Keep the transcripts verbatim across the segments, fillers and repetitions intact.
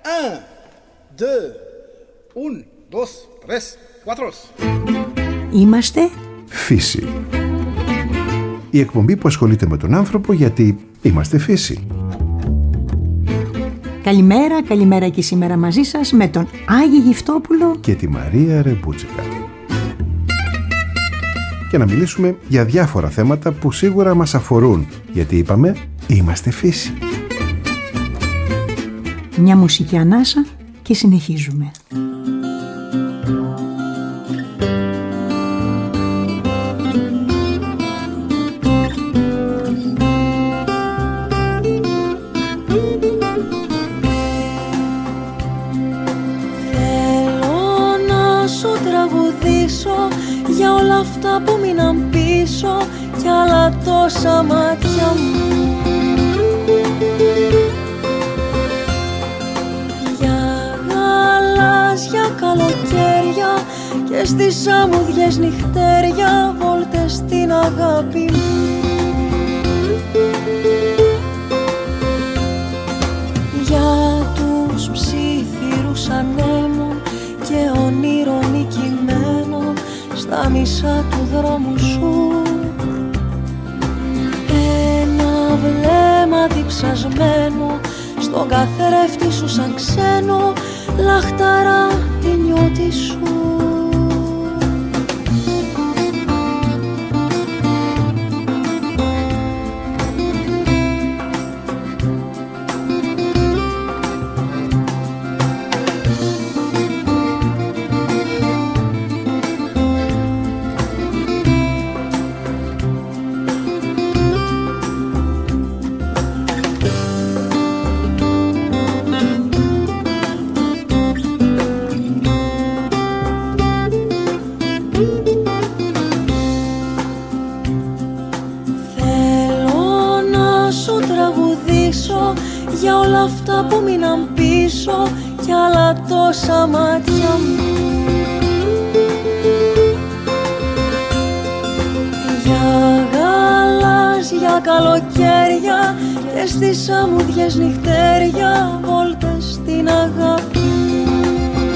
Un, deux, un, dos, tres, cuatro. Είμαστε Φύση. Η εκπομπή που ασχολείται με τον άνθρωπο γιατί είμαστε φύση. Καλημέρα, καλημέρα και σήμερα μαζί σας με τον Άγη Γυφτόπουλο Και τη Μαρία Ρεμπούτσικα. Και να μιλήσουμε για διάφορα θέματα που σίγουρα μας αφορούν, γιατί είπαμε είμαστε φύση. Μια μουσική ανάσα και συνεχίζουμε. Για όλα αυτά που μείναν πίσω κι άλλα τόσα μάτια μου, για γαλάζια καλοκαίρια και στις αμμουδιές νυχτέρια, βόλτες στην αγάπη μου, για τους ψιθύρους ανέμων και ονείρων νικημένων στα μισά του δρόμου σου, ένα βλέμμα διψασμένο στον καθρέφτη σου σαν ξένο, λαχταρά τη νιώτη σου. Για όλα αυτά που μείναν πίσω κι άλλα τόσα μάτια μου, για γαλάζια καλοκαίρια και στις αμμουδιές νυχτέρια, βόλτες στην αγάπη μου.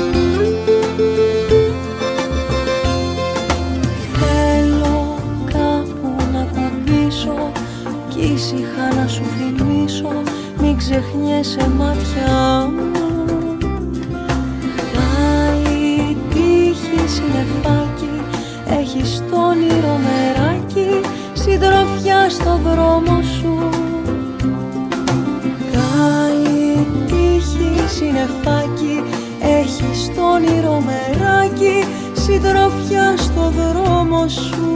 Θέλω κάπου να κουμπίσω κι ήσυχα να σου θυμίσω, μην ξεχνιέσαι μάτια μου. Καλή τύχη συννεφάκι, έχεις το όνειρο μεράκι, συντροφιά στο δρόμο σου. Καλή τύχη συννεφάκι, έχεις το όνειρο μεράκι, συντροφιά στο δρόμο σου.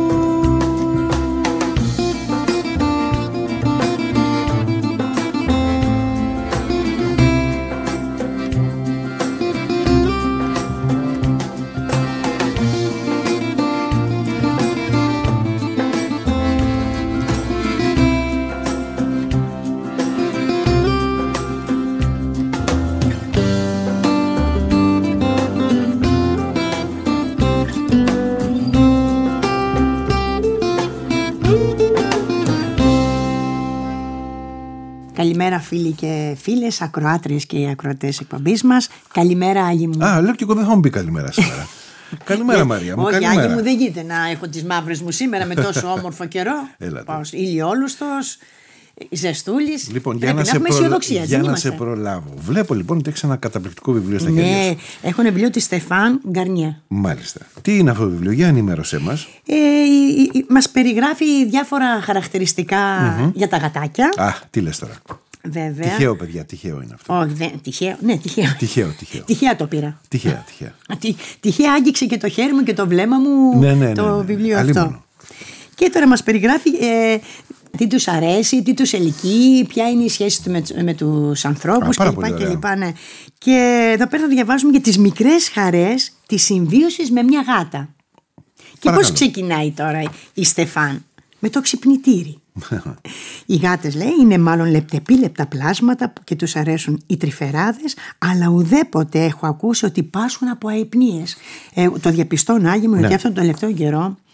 Καλημέρα φίλοι και φίλες, ακροάτριες και ακροατές εκπομπής μας. Καλημέρα Άγη μου. Α, λέω και εγώ δεν θα μου πει καλημέρα σήμερα. Καλημέρα Μαρία μου. Όχι, καλημέρα. Άγη μου, δεν γίνεται να έχω τις μαύρες μου σήμερα με τόσο όμορφο καιρό. Πάως ηλιόλουστος, ζεστούλης. Λοιπόν, για να, σε, προ... για να σε προλάβω. Βλέπω λοιπόν ότι έχεις ένα καταπληκτικό βιβλίο στα χέρια σου. Ναι, έχω ένα βιβλίο της Στεφάν Γκαρνιέ. Μάλιστα. Τι είναι αυτό το βιβλίο, για ενημέρωσέ μας. Ε, μας περιγράφει διάφορα χαρακτηριστικά mm-hmm. για τα γατάκια. Α, τι λες τώρα. Βέβαια. Τυχαίο, παιδιά, τυχαίο είναι αυτό. Όχι, δεν, τυχαίο. Ναι, τυχαίο. Τυχαίο, τυχαίο. Τυχαία το πήρα. Τυχαία, τυχαία. Τυχαία άγγιξε και το χέρι μου και το βλέμμα μου ναι, ναι, το ναι, ναι, βιβλίο ναι. αυτό. Αλίμονο. Και τώρα μας περιγράφει ε, τι τους αρέσει, τι τους ελκύει, ποια είναι η σχέση του με, με τους ανθρώπους κλπ. Και, και, ναι. Και εδώ πέρα θα διαβάζουμε για τις μικρές χαρές της συμβίωσης με μια γάτα. Και Παρακαλώ. πώς ξεκινάει τώρα η Στεφάν? Με το ξυπνητήρι. Οι γάτες, λέει, είναι μάλλον λεπτεπίλεπτα πλάσματα που και τους αρέσουν οι τρυφεράδες, αλλά ουδέποτε έχω ακούσει ότι πάσχουν από αϊπνίες. Ε, το διαπιστώνω, Άγιο μου, ναι. ότι αυτόν τον τελευταίο καιρό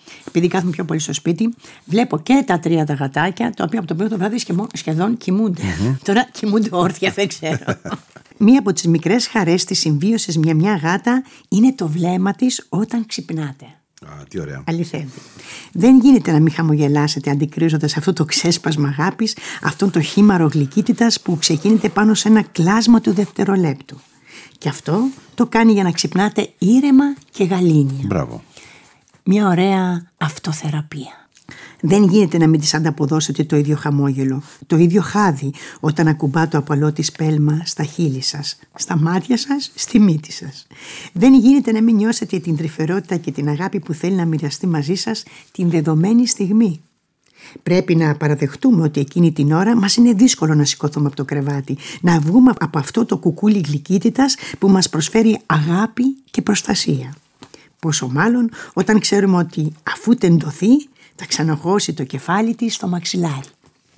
επειδή κάθομαι πιο πολύ στο σπίτι, βλέπω και τα τρία τα γατάκια, τα οποία από το πρώτο βράδυ σχεδόν κοιμούνται. Mm-hmm. Τώρα κοιμούνται όρθια, δεν ξέρω. Μία από τις μικρές χαρές της συμβίωσης με μια γάτα είναι το βλέμμα της όταν ξυπνάτε. Α, τι ωραία. Αληθεύει. Δεν γίνεται να μην χαμογελάσετε αντικρίζοντας αυτό το ξέσπασμα αγάπης, αυτόν το χήμαρο γλυκύτητας που ξεκίνησε πάνω σε ένα κλάσμα του δευτερολέπτου. Και αυτό το κάνει για να ξυπνάτε ήρεμα και γαλήνια. Μπράβο. Μια ωραία αυτοθεραπεία. Δεν γίνεται να μην της ανταποδώσετε το ίδιο χαμόγελο, το ίδιο χάδι όταν ακουμπά το απαλό της πέλμα στα χείλη σας, στα μάτια σας, στη μύτη σας. Δεν γίνεται να μην νιώσετε την τρυφερότητα και την αγάπη που θέλει να μοιραστεί μαζί σας την δεδομένη στιγμή. Πρέπει να παραδεχτούμε ότι εκείνη την ώρα μας είναι δύσκολο να σηκωθούμε από το κρεβάτι, να βγούμε από αυτό το κουκούλι γλυκύτητας που μας προσφέρει αγάπη και προστασία. Πόσο μάλλον όταν ξέρουμε ότι αφού τεντωθεί θα ξαναχώσει το κεφάλι της στο μαξιλάρι.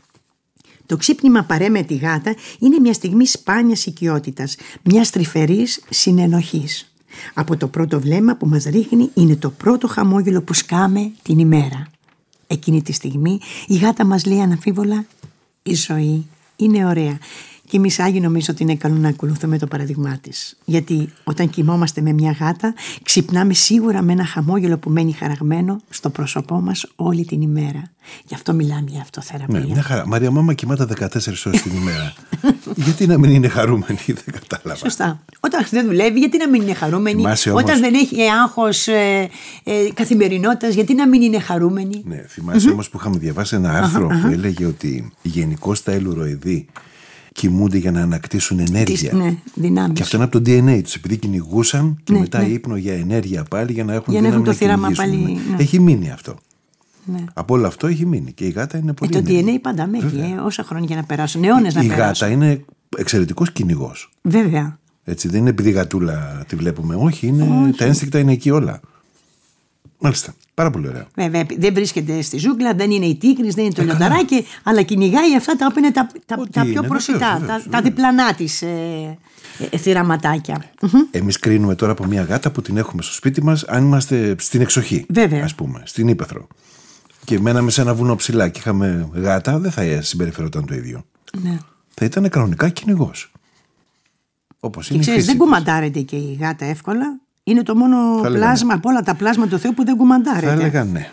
Το ξύπνημα παρέ με τη γάτα είναι μια στιγμή σπάνιας οικειότητας, μιας τρυφερής συνενοχής. Από το πρώτο βλέμμα που μας ρίχνει είναι το πρώτο χαμόγελο που σκάμε την ημέρα. Εκείνη τη στιγμή η γάτα μας λέει αναμφίβολα «Η ζωή είναι ωραία». Και εμείς Άγιοι νομίζω ότι είναι καλό να ακολουθούμε το παραδειγμά της. Γιατί όταν κοιμόμαστε με μια γάτα, ξυπνάμε σίγουρα με ένα χαμόγελο που μένει χαραγμένο στο πρόσωπό μας όλη την ημέρα. Γι' αυτό μιλάμε για αυτοθεραπεία. Ναι, μια χαρά. Μαρία, μάμα κοιμάται δεκατέσσερις ώρες την ημέρα. Γιατί να μην είναι χαρούμενη, δεν κατάλαβα. Σωστά. Όταν δεν δουλεύει, γιατί να μην είναι χαρούμενη. Θυμάσαι Όταν όμως... δεν έχει άγχος ε, ε, καθημερινότητας, γιατί να μην είναι χαρούμενη. Ναι, θυμάσαι mm-hmm. όμως που είχαμε διαβάσει ένα άρθρο uh-huh, που uh-huh. έλεγε ότι γενικώς τα ελουροειδή κοιμούνται για να ανακτήσουν ενέργεια. Ναι, δυνάμεις. Και αυτό είναι από το ντι εν έι τους, επειδή κυνηγούσαν και ναι, μετά ναι. ύπνο για ενέργεια πάλι για να έχουν για δύναμη να, έχουν το να κυνηγήσουν. πάλι, ναι. Έχει μείνει αυτό. Ναι. Από όλο αυτό έχει μείνει και η γάτα είναι πολύ. Ε, το ντι εν έι πάντα μέχρι, ε, όσα χρόνια για να περάσουν, αιώνες να η περάσουν. Η γάτα είναι εξαιρετικός κυνηγός. Βέβαια. Έτσι, δεν είναι επειδή γατούλα τη βλέπουμε, όχι, είναι, όχι. Τα ένστικτα είναι εκεί όλα. Μάλιστα, πάρα πολύ ωραία. Βέβαια, δεν βρίσκεται στη ζούγκλα, δεν είναι η τίγρης, δεν είναι το λιονταράκι, αλλά κυνηγάει αυτά τα οποία είναι τα, τα, τα πιο είναι, προσιτά, βεβαίως, βεβαίως, τα, τα διπλανά της ε, ε, θυραματάκια. Εμείς κρίνουμε τώρα από μια γάτα που την έχουμε στο σπίτι μας, αν είμαστε στην εξοχή, βέβαια. Ας πούμε, στην Ύπαιθρο. Και μέναμε σε ένα βουνό ψηλά και είχαμε γάτα, δεν θα συμπεριφερόταν το ίδιο. Ναι. Θα ήταν κανονικά κυνηγός. Όπως και είναι ξέρεις, δεν κουμαντάρεται και η γάτα εύκολα. Είναι το μόνο θα πλάσμα από όλα τα πλάσματα του Θεού που δεν κουμαντάρεται. Θα έλεγα ναι.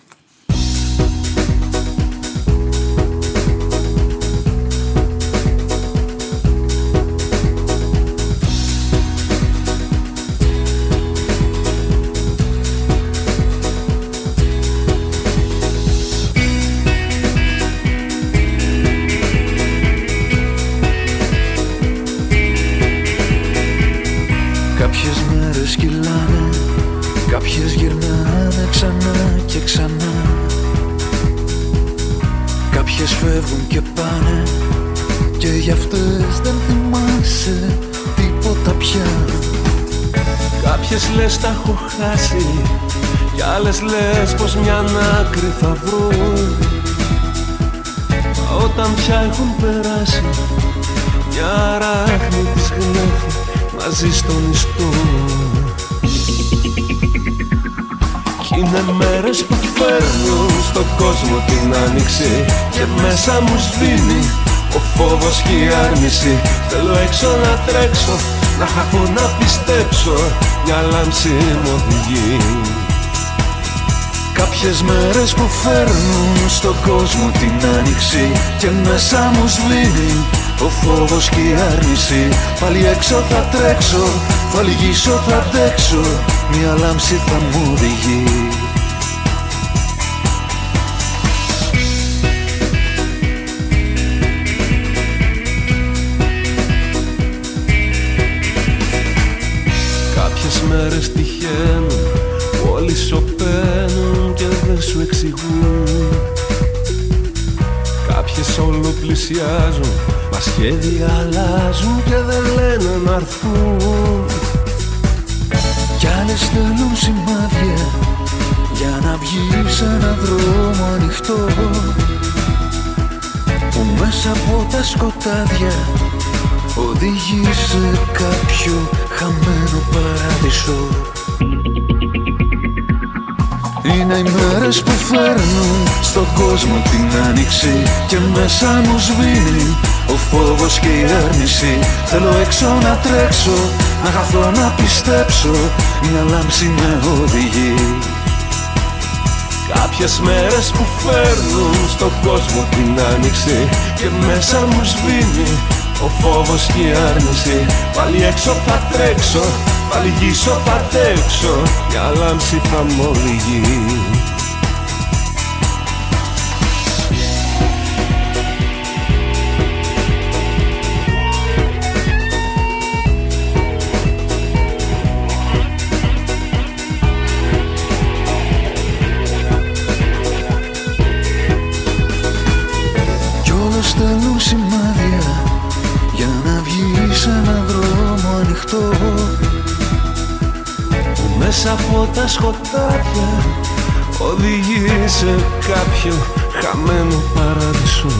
Κάποιες μέρες κυλάνε, κάποιες γυρνάνε ξανά και ξανά. Κάποιες φεύγουν και πάνε και γι' αυτές δεν θυμάσαι τίποτα πια. Κάποιες λες τα έχω χάσει κι άλλες λες πως μια άκρη θα βρουν. Μα όταν πια έχουν περάσει μια ράχνη της γνέφει μαζί στον ιστό. Κι είναι μέρες που φέρνουν στον κόσμο την άνοιξη και μέσα μου σβήνει ο φόβος και η άρνηση. Θέλω έξω να τρέξω, να χαθώ να πιστέψω, μια λάμψη μου οδηγεί. Κάποιες μέρες που φέρνουν στον κόσμο την άνοιξη και μέσα μου σβήνει ο φόβος και η άρνηση. Πάλι έξω θα τρέξω, θα λυγίσω, θα αντέξω, μια λάμψη θα μου οδηγεί. Κάποιες μέρες τυχαίνουν, όλοι σωπαίνουν και δεν σου εξηγούν. Κάποιες όλο πλησιάζουν, μα σχέδια αλλάζουν και δεν λένε να έρθουν. Κι άλλες θέλουν σημάδια για να βγει σε έναν δρόμο ανοιχτό που μέσα από τα σκοτάδια οδηγεί σε κάποιο χαμένο παράδεισο. Είναι Είναι οι μέρες που φέρνουν στον κόσμο την άνοιξη και μέσα μου σβήνει ο φόβος και η άρνηση. Θέλω έξω να τρέξω, να χαθώ, να πιστέψω, μια λάμψη με οδηγεί. Κάποιες μέρες που φέρνουν στον κόσμο την άνοιξη και μέσα μου σβήνει ο φόβος και η άρνηση. Πάλι έξω θα τρέξω, πάλι γύσω θα αντέξω, μια λάμψη θα μ' οδηγεί. Κι όλο στέλνουν σημάδια για να βγεις σε έναν δρόμο ανοιχτό, που μέσα από τα σκοτάδια οδηγεί σε κάποιο χαμένο παράδεισο.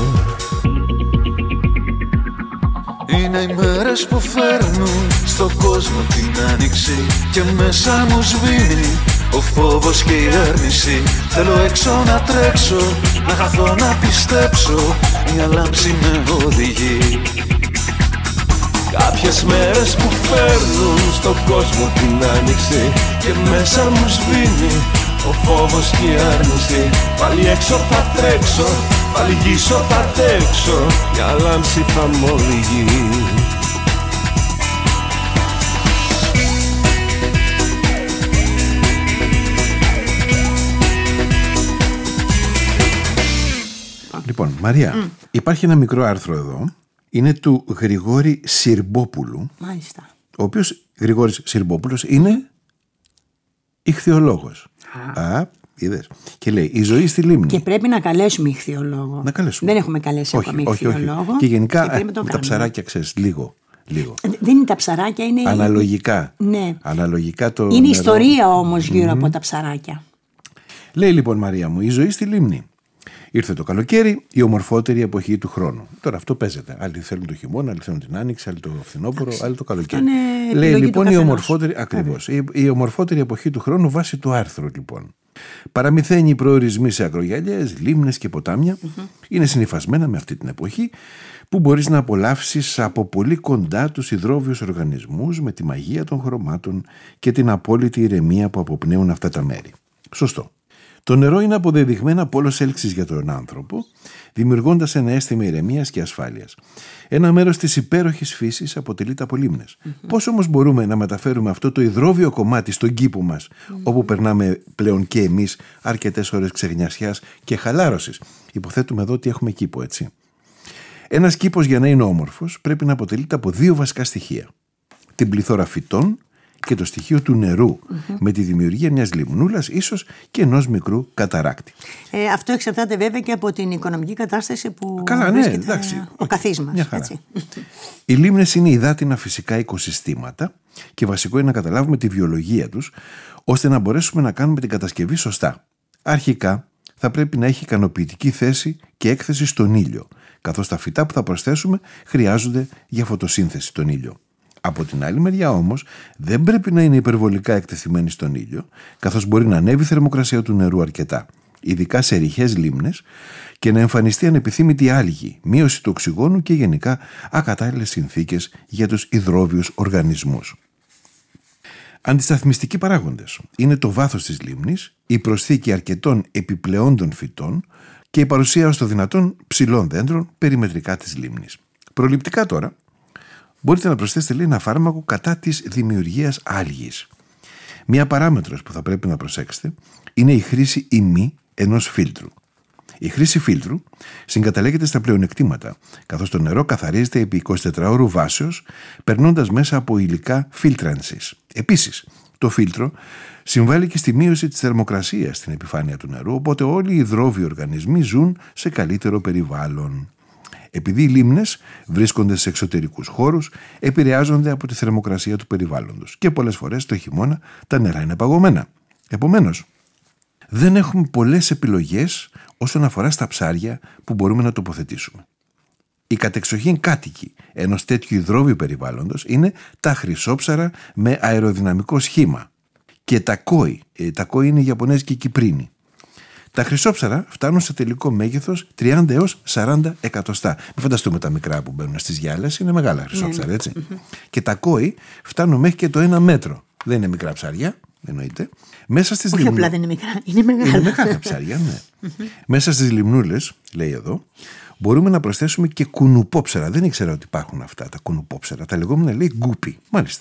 Είναι οι μέρες που φέρνουν στον κόσμο την άνοιξη και μέσα μου σβήνει ο φόβος και η άρνηση. Θέλω έξω να τρέξω, να χαθώ, να πιστέψω, μια λάμψη με οδηγεί. Κάποιες μέρες που φέρνουν στον κόσμο την άνοιξη και μέσα μου σβήνει ο φόβος και η άρνηση. Πάλι έξω θα τρέξω, πάλι γύσω θα αντέξω, μια λάμψη θα μ' οδηγεί. Λοιπόν, Μαρία, mm. υπάρχει ένα μικρό άρθρο εδώ. Είναι του Γρηγόρη Συρμπόπουλου. Μάλιστα. Ο οποίος Γρηγόρης Συρμπόπουλος είναι ιχθυολόγος. Α, Α είδες. Και λέει: η ζωή στη λίμνη. Και πρέπει να καλέσουμε ιχθυολόγο. Να καλέσουμε. Δεν έχουμε καλέσει όχι, ακόμη όχι, ιχθυολόγο. Όχι. Και γενικά και τα κάνουμε. Ψαράκια, ξέρεις, λίγο. λίγο. Δεν είναι τα ψαράκια, είναι. Αναλογικά. Ναι. Αναλογικά το. Είναι νερό. Ιστορία όμως γύρω mm-hmm. από τα ψαράκια. Λέει λοιπόν, Μαρία μου, η ζωή στη λίμνη. Ήρθε το καλοκαίρι, η ομορφότερη εποχή του χρόνου. Τώρα αυτό παίζεται. Άλλοι θέλουν το χειμώνα, άλλοι θέλουν την άνοιξη, άλλοι το φθινόπωρο, άλλοι το καλοκαίρι. Λέει λοιπόν η ομορφότερη, ακριβώς, η, η ομορφότερη εποχή του χρόνου βάσει του άρθρου λοιπόν. Παραμυθένιοι προορισμοί σε ακρογιαλιές, λίμνες και ποτάμια mm-hmm. είναι συνυφασμένα με αυτή την εποχή που μπορείς να απολαύσεις από πολύ κοντά τους υδρόβιους οργανισμούς με τη μαγεία των χρωμάτων και την απόλυτη ηρεμία που αποπνέουν αυτά τα μέρη. Σωστό. Το νερό είναι αποδεδειγμένα πόλος έλξης για τον άνθρωπο, δημιουργώντας ένα αίσθημα ηρεμίας και ασφάλειας. Ένα μέρος της υπέροχης φύσης αποτελείται από λίμνες. Mm-hmm. Πώς όμως μπορούμε να μεταφέρουμε αυτό το υδρόβιο κομμάτι στον κήπο μας, mm-hmm. όπου περνάμε πλέον και εμείς αρκετές ώρες ξεγνιασιάς και χαλάρωσης? Υποθέτουμε εδώ ότι έχουμε κήπο, έτσι. Ένας κήπος για να είναι όμορφος πρέπει να αποτελείται από δύο βασικά στοιχεία. Την πληθώρα φυτών και το στοιχείο του νερού, mm-hmm. με τη δημιουργία μιας λιμνούλας, ίσως και ενός μικρού καταράκτη. Ε, αυτό εξαρτάται βέβαια και από την οικονομική κατάσταση που Καλά, βρίσκεται ναι, εντάξει. ο καθής μας. Έτσι. Οι λίμνες είναι υδάτινα φυσικά οικοσυστήματα και βασικό είναι να καταλάβουμε τη βιολογία τους, ώστε να μπορέσουμε να κάνουμε την κατασκευή σωστά. Αρχικά θα πρέπει να έχει ικανοποιητική θέση και έκθεση στον ήλιο, καθώς τα φυτά που θα προσθέσουμε χρειάζονται για φωτοσύνθεση τον ήλιο. Από την άλλη μεριά όμως δεν πρέπει να είναι υπερβολικά εκτεθειμένη στον ήλιο, καθώς μπορεί να ανέβει η θερμοκρασία του νερού αρκετά, ειδικά σε ρηχές λίμνες, και να εμφανιστεί ανεπιθύμητη άλγη, μείωση του οξυγόνου και γενικά ακατάλληλες συνθήκες για τους υδρόβιους οργανισμούς. Αντισταθμιστικοί παράγοντες είναι το βάθος της λίμνης, η προσθήκη αρκετών επιπλεόντων φυτών και η παρουσία ως το δυνατόν ψηλών δέντρων περιμετρικά της λίμνης. Προληπτικά τώρα, μπορείτε να προσθέσετε λέει, ένα φάρμακο κατά της δημιουργίας άλγης. Μία παράμετρος που θα πρέπει να προσέξετε είναι η χρήση ή μη ενός φίλτρου. Η χρήση φίλτρου συγκαταλέγεται στα πλεονεκτήματα, καθώς το νερό καθαρίζεται επί εικοσιτετράωρου βάσεως, περνώντας μέσα από υλικά φίλτρανσης. Επίσης, το φίλτρο συμβάλλει και στη μείωση της θερμοκρασίας στην επιφάνεια του νερού, οπότε όλοι οι υδρόβιοι οργανισμοί ζουν σε καλύτερο περιβάλλον. Επειδή οι λίμνες βρίσκονται σε εξωτερικούς χώρους, επηρεάζονται από τη θερμοκρασία του περιβάλλοντος και πολλές φορές το χειμώνα τα νερά είναι παγωμένα. Επομένως, δεν έχουμε πολλές επιλογές όσον αφορά στα ψάρια που μπορούμε να τοποθετήσουμε. Οι κατεξοχήν κάτοικοι ενός τέτοιου υδρόβιου περιβάλλοντος είναι τα χρυσόψαρα με αεροδυναμικό σχήμα και τα κόη. Τα κόη είναι η Ιαπωνέζικη κυπρίνη. Τα χρυσόψαρα φτάνουν σε τελικό μέγεθος τριάντα έως σαράντα εκατοστά. Μην φανταστούμε τα μικρά που μπαίνουν στις γυάλες, είναι μεγάλα χρυσόψαρα, έτσι. Mm-hmm. Και τα κόη φτάνουν μέχρι και το ένα μέτρο. Δεν είναι μικρά ψάρια, εννοείται. Μέσα στις Όχι λιμνού... απλά δεν είναι μικρά, είναι μεγάλα. Είναι μεγάλα ψάρια, ναι. Mm-hmm. Μέσα στις λιμνούλες, λέει εδώ, μπορούμε να προσθέσουμε και κουνουπόψερα. Δεν ήξερα ότι υπάρχουν αυτά τα κουνουπόψερα. Τα λεγόμενα, λέει, γκούπι. Μάλιστα.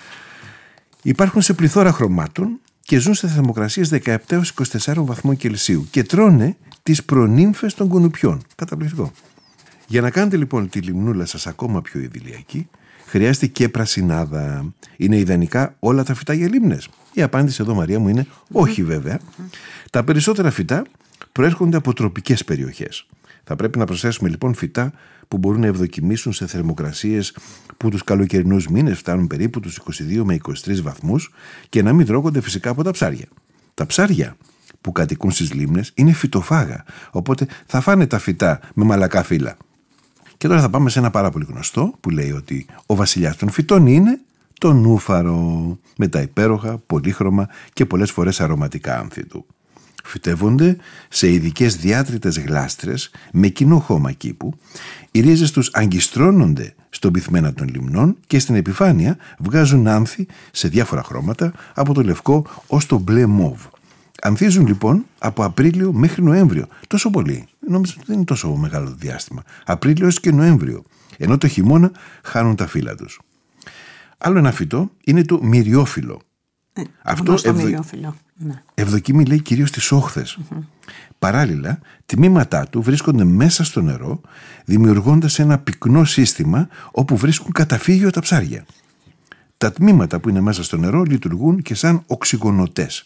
Υπάρχουν σε πληθώρα χρωμάτων και ζουν σε θερμοκρασίες δεκαεπτά έως είκοσι τέσσερα βαθμών Κελσίου και τρώνε τις προνύμφες των κουνουπιών. Καταπληκτικό. Για να κάνετε λοιπόν τη λιμνούλα σας ακόμα πιο ιδηλιακή, χρειάζεται και πρασινάδα. Είναι ιδανικά όλα τα φυτά για λίμνες? Η απάντηση εδώ, Μαρία μου, είναι όχι βέβαια. Τα περισσότερα φυτά προέρχονται από τροπικές περιοχές. Θα πρέπει να προσθέσουμε λοιπόν φυτά που μπορούν να ευδοκιμήσουν σε θερμοκρασίες που τους καλοκαιρινούς μήνες φτάνουν περίπου τους είκοσι δύο με είκοσι τρεις βαθμούς και να μην τρώγονται φυσικά από τα ψάρια. Τα ψάρια που κατοικούν στις λίμνες είναι φυτοφάγα, οπότε θα φάνε τα φυτά με μαλακά φύλλα. Και τώρα θα πάμε σε ένα πάρα πολύ γνωστό που λέει ότι ο βασιλιάς των φυτών είναι το νούφαρο, με τα υπέροχα, πολύχρωμα και πολλές φορές αρωματικά άνθη του. Φυτεύονται σε ειδικές διάτριτες γλάστρες με κοινό χώμα κήπου. Οι ρίζες τους αγκιστρώνονται στον πυθμένα των λιμνών και στην επιφάνεια βγάζουν άνθη σε διάφορα χρώματα από το λευκό ως το μπλε μόβ. Ανθίζουν λοιπόν από Απρίλιο μέχρι Νοέμβριο. Τόσο πολύ. Νόμιζα ότι δεν είναι τόσο μεγάλο διάστημα. Απρίλιο έως και Νοέμβριο. Ενώ το χειμώνα χάνουν τα φύλλα τους. Άλλο ένα φυτό είναι το μυριόφυλλο. Ε, Αυτό ευδο... ναι. ευδοκιμεί, λέει, κυρίως στις όχθες. Mm-hmm. Παράλληλα, τμήματά του βρίσκονται μέσα στο νερό, δημιουργώντας ένα πυκνό σύστημα όπου βρίσκουν καταφύγιο τα ψάρια. Τα τμήματα που είναι μέσα στο νερό λειτουργούν και σαν οξυγονωτές.